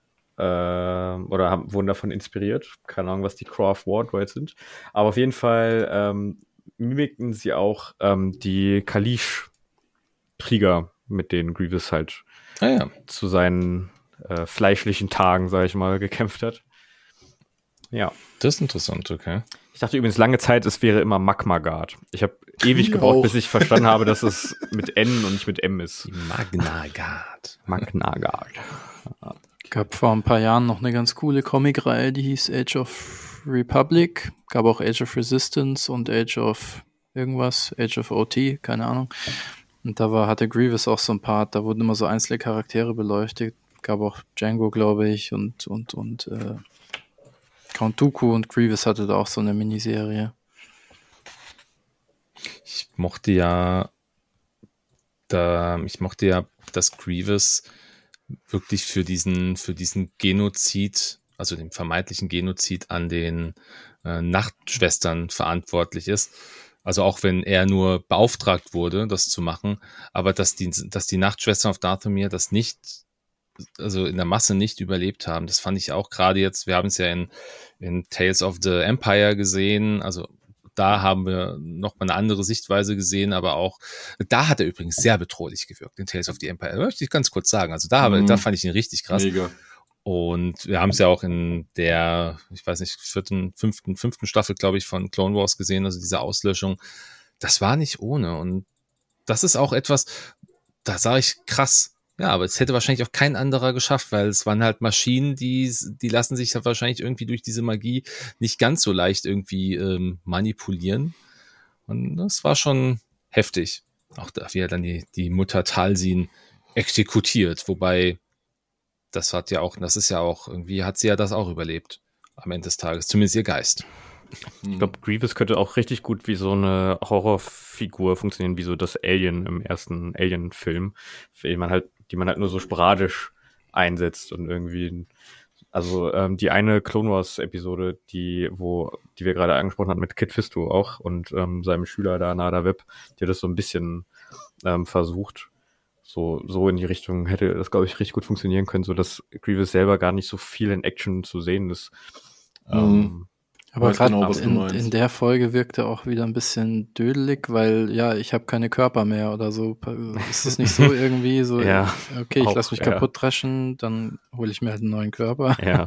C: oder wurden davon inspiriert. Keine Ahnung, was die Craft War Droids sind. Aber auf jeden Fall mimikten sie auch die Kalish-Krieger, mit denen Grievous halt zu seinen fleischlichen Tagen, sag ich mal, gekämpft hat. Ja.
E: Das ist interessant, okay.
C: Ich dachte übrigens lange Zeit, es wäre immer Magma Guard. Ich habe ewig gebraucht, bis ich verstanden habe, dass es mit N und nicht mit M ist.
E: Magna Guard.
C: Magna Guard.
D: Gab vor ein paar Jahren noch eine ganz coole Comicreihe, die hieß Age of Republic. Gab auch Age of Resistance und Age of irgendwas, Age of OT, keine Ahnung. Und da hatte Grievous auch so ein Part, da wurden immer so einzelne Charaktere beleuchtet. Gab auch Django, glaube ich, und Count Dooku und Grievous hatte da auch so eine Miniserie.
E: Ich mochte ja, dass Grievous wirklich für diesen Genozid, also den vermeintlichen Genozid an den Nachtschwestern verantwortlich ist. Also auch wenn er nur beauftragt wurde, das zu machen, aber dass die Nachtschwestern auf Dathomir das nicht, also in der Masse nicht überlebt haben. Das fand ich auch gerade jetzt, wir haben es ja in Tales of the Empire gesehen, also da haben wir noch mal eine andere Sichtweise gesehen, aber auch, da hat er übrigens sehr bedrohlich gewirkt, in Tales of the Empire. Das möchte ich ganz kurz sagen. Also da fand ich ihn richtig krass.
B: Mega.
E: Und wir haben es ja auch in der, ich weiß nicht, fünften Staffel, glaube ich, von Clone Wars gesehen, also diese Auslöschung. Das war nicht ohne. Und das ist auch etwas, da sage ich krass. Ja, aber es hätte wahrscheinlich auch kein anderer geschafft, weil es waren halt Maschinen, die lassen sich halt wahrscheinlich irgendwie durch diese Magie nicht ganz so leicht irgendwie manipulieren. Und das war schon heftig. Auch da, wie er dann die Mutter Talsin exekutiert, wobei das ist ja auch, irgendwie hat sie ja das auch überlebt am Ende des Tages, zumindest ihr Geist.
C: Ich glaube, Grievous könnte auch richtig gut wie so eine Horrorfigur funktionieren, wie so das Alien im ersten Alien-Film, die man halt nur so sporadisch einsetzt und irgendwie, also die eine Clone Wars-Episode, die wir gerade angesprochen hatten mit Kit Fisto auch und seinem Schüler da, Nada Webb, der das so ein bisschen versucht. So in die Richtung hätte das, glaube ich, richtig gut funktionieren können, so dass Grievous selber gar nicht so viel in Action zu sehen ist.
D: Aber
B: weiß
D: gerade
B: genau, was du meinst.
D: in der Folge wirkt er auch wieder ein bisschen dödelig, weil ja, ich habe keine Körper mehr oder so. Ist das nicht so irgendwie so,
C: Ja,
D: okay, ich
C: auch,
D: lasse mich
C: ja.
D: kaputt dreschen, dann hole ich mir halt einen neuen Körper.
C: Ja.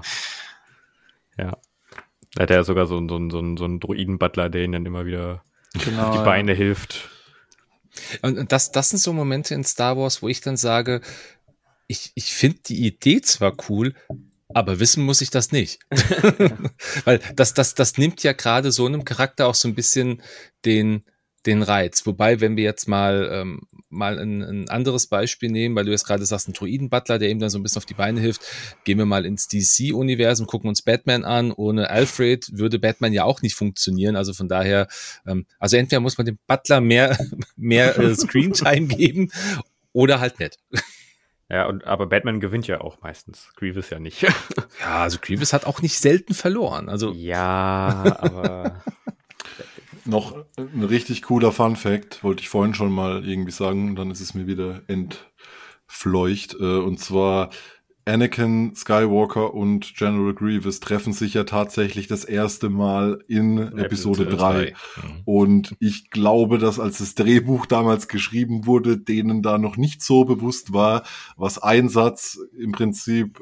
C: Ja. Da hat er sogar so einen Droiden-Butler, der ihn dann immer wieder
D: Genau,
C: auf die Beine hilft.
E: Und das sind so Momente in Star Wars, wo ich dann sage, ich finde die Idee zwar cool, aber wissen muss ich das nicht. Weil das nimmt ja gerade so einem Charakter auch so ein bisschen den Reiz. Wobei, wenn wir jetzt mal ein anderes Beispiel nehmen, weil du jetzt gerade sagst, ein Droiden-Butler, der ihm dann so ein bisschen auf die Beine hilft, gehen wir mal ins DC-Universum, gucken uns Batman an. Ohne Alfred würde Batman ja auch nicht funktionieren. Also von daher, also entweder muss man dem Butler mehr Screentime geben oder halt nicht.
C: Ja, aber Batman gewinnt ja auch meistens. Grievous ja nicht.
E: Ja, also Grievous hat auch nicht selten verloren. Also
C: ja, aber
B: Noch ein richtig cooler Fun-Fact, wollte ich vorhin schon mal irgendwie sagen, dann ist es mir wieder entfleucht. Und zwar Anakin Skywalker und General Grievous treffen sich ja tatsächlich das erste Mal in Episode 3. Und ich glaube, dass als das Drehbuch damals geschrieben wurde, denen da noch nicht so bewusst war, was ein Satz im Prinzip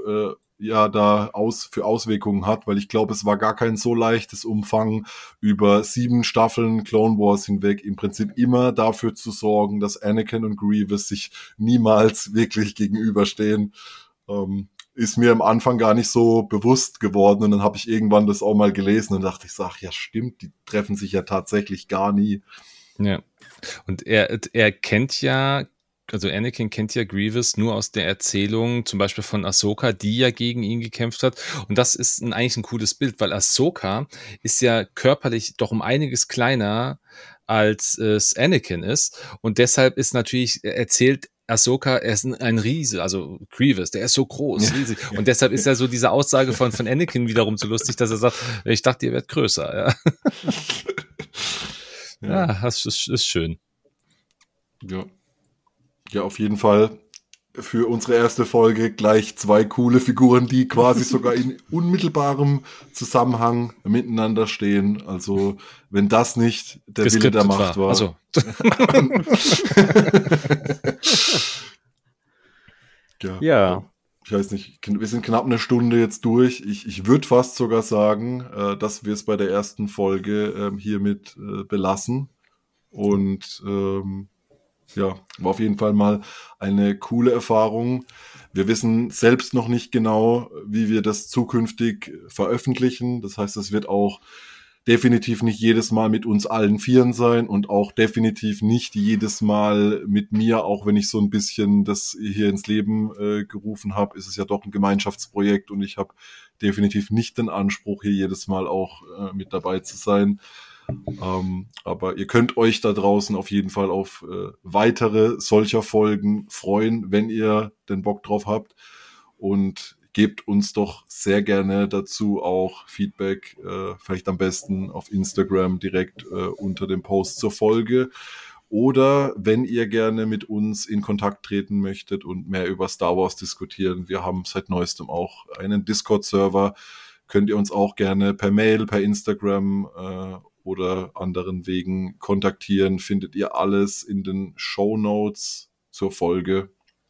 B: für Auswirkungen hat, weil ich glaube, es war gar kein so leichtes Umfang, über 7 Staffeln Clone Wars hinweg im Prinzip immer dafür zu sorgen, dass Anakin und Grievous sich niemals wirklich gegenüberstehen. Ist mir am Anfang gar nicht so bewusst geworden und dann habe ich irgendwann das auch mal gelesen und dachte ich, ja stimmt, die treffen sich ja tatsächlich gar nie.
E: Ja, und er kennt ja, also Anakin kennt ja Grievous nur aus der Erzählung, zum Beispiel von Ahsoka, die ja gegen ihn gekämpft hat. Und das ist eigentlich ein cooles Bild, weil Ahsoka ist ja körperlich doch um einiges kleiner, als es Anakin ist. Und deshalb ist natürlich, erzählt Ahsoka, er ist ein Riese, also Grievous, der ist so groß, riesig. Und deshalb ist ja so diese Aussage von Anakin wiederum so lustig, dass er sagt, ich dachte, ihr werdet größer. Ja, das ist schön.
B: Ja, auf jeden Fall für unsere erste Folge gleich 2 coole Figuren, die quasi sogar in unmittelbarem Zusammenhang miteinander stehen. Also, wenn das nicht der Wille der Macht war.
E: Also.
B: Ja. Ich weiß nicht, wir sind knapp eine Stunde jetzt durch. Ich würde fast sogar sagen, dass wir es bei der ersten Folge hiermit belassen. Und war auf jeden Fall mal eine coole Erfahrung. Wir wissen selbst noch nicht genau, wie wir das zukünftig veröffentlichen. Das heißt, es wird auch definitiv nicht jedes Mal mit uns allen Vieren sein und auch definitiv nicht jedes Mal mit mir, auch wenn ich so ein bisschen das hier ins Leben gerufen habe, ist es ja doch ein Gemeinschaftsprojekt und ich habe definitiv nicht den Anspruch, hier jedes Mal auch mit dabei zu sein. Aber ihr könnt euch da draußen auf jeden Fall auf weitere solcher Folgen freuen, wenn ihr den Bock drauf habt und gebt uns doch sehr gerne dazu auch Feedback, vielleicht am besten auf Instagram direkt unter dem Post zur Folge oder wenn ihr gerne mit uns in Kontakt treten möchtet und mehr über Star Wars diskutieren. Wir haben seit neuestem auch einen Discord-Server, könnt ihr uns auch gerne per Mail, per Instagram oder anderen Wegen kontaktieren, findet ihr alles in den Shownotes zur Folge.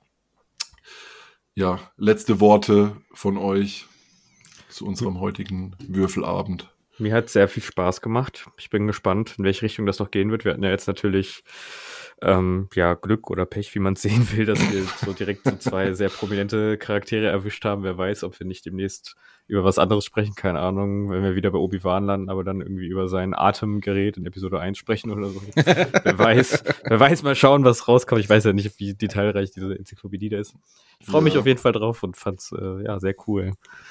B: Ja, letzte Worte von euch zu unserem heutigen Würfelabend.
C: Mir hat sehr viel Spaß gemacht. Ich bin gespannt, in welche Richtung das noch gehen wird. Wir hatten ja jetzt natürlich Glück oder Pech, wie man es sehen will, dass wir so direkt so 2 sehr prominente Charaktere erwischt haben. Wer weiß, ob wir nicht demnächst über was anderes sprechen, keine Ahnung, wenn wir wieder bei Obi-Wan landen, aber dann irgendwie über sein Atemgerät in Episode 1 sprechen oder so. Wer weiß, mal schauen, was rauskommt. Ich weiß ja nicht, wie detailreich diese Enzyklopädie da ist. Ich freue mich auf jeden Fall drauf und fand's sehr cool.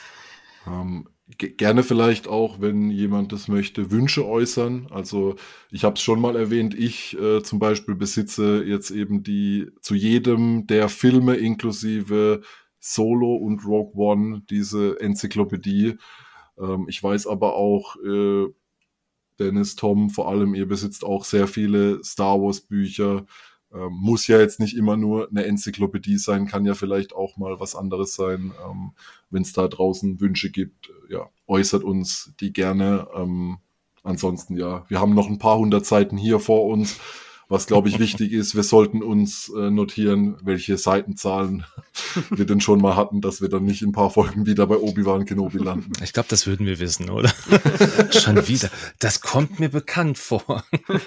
B: Gerne vielleicht auch, wenn jemand das möchte, Wünsche äußern. Also ich habe es schon mal erwähnt, ich zum Beispiel besitze jetzt eben zu jedem der Filme inklusive Solo und Rogue One diese Enzyklopädie. Ich weiß aber auch, Dennis, Tom, vor allem, ihr besitzt auch sehr viele Star Wars Bücher. Muss ja jetzt nicht immer nur eine Enzyklopädie sein, kann ja vielleicht auch mal was anderes sein. Wenn es da draußen Wünsche gibt, ja, äußert uns die gerne. Ansonsten, ja, wir haben noch ein paar 100 Seiten hier vor uns. Was, glaube ich, wichtig ist, wir sollten uns notieren, welche Seitenzahlen wir denn schon mal hatten, dass wir dann nicht in ein paar Folgen wieder bei Obi-Wan Kenobi landen.
E: Ich glaube, das würden wir wissen, oder? Schon wieder. Das kommt mir bekannt vor.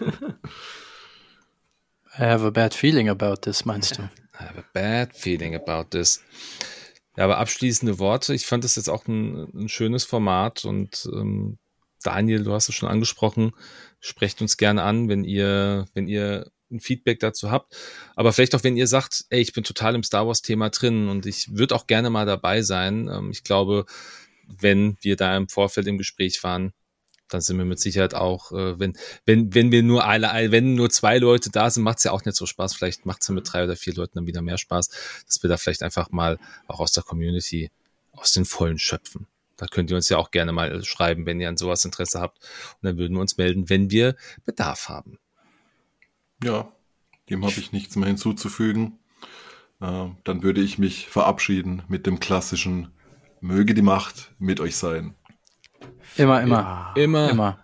D: I have a bad feeling about this, meinst du?
E: I have a bad feeling about this. Ja, aber abschließende Worte. Ich fand das jetzt auch ein schönes Format und Daniel, du hast es schon angesprochen, sprecht uns gerne an, wenn ihr ein Feedback dazu habt. Aber vielleicht auch, wenn ihr sagt, ey, ich bin total im Star Wars Thema drin und ich würde auch gerne mal dabei sein. Ich glaube, wenn wir da im Vorfeld im Gespräch waren, dann sind wir mit Sicherheit auch, wenn wir wenn nur 2 Leute da sind, macht es ja auch nicht so Spaß. Vielleicht macht es ja mit 3 oder 4 Leuten dann wieder mehr Spaß, dass wir da vielleicht einfach mal auch aus der Community aus den Vollen schöpfen. Da könnt ihr uns ja auch gerne mal schreiben, wenn ihr an sowas Interesse habt. Und dann würden wir uns melden, wenn wir Bedarf haben.
B: Ja, dem habe ich nichts mehr hinzuzufügen. Dann würde ich mich verabschieden mit dem klassischen Möge die Macht mit euch sein.
D: Immer.
E: Immer.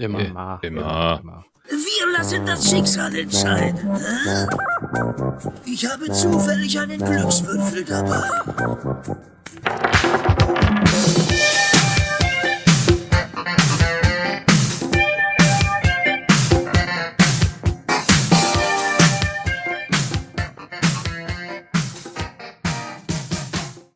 A: Wir lassen das Schicksal entscheiden. Ich habe zufällig einen Glückswürfel dabei.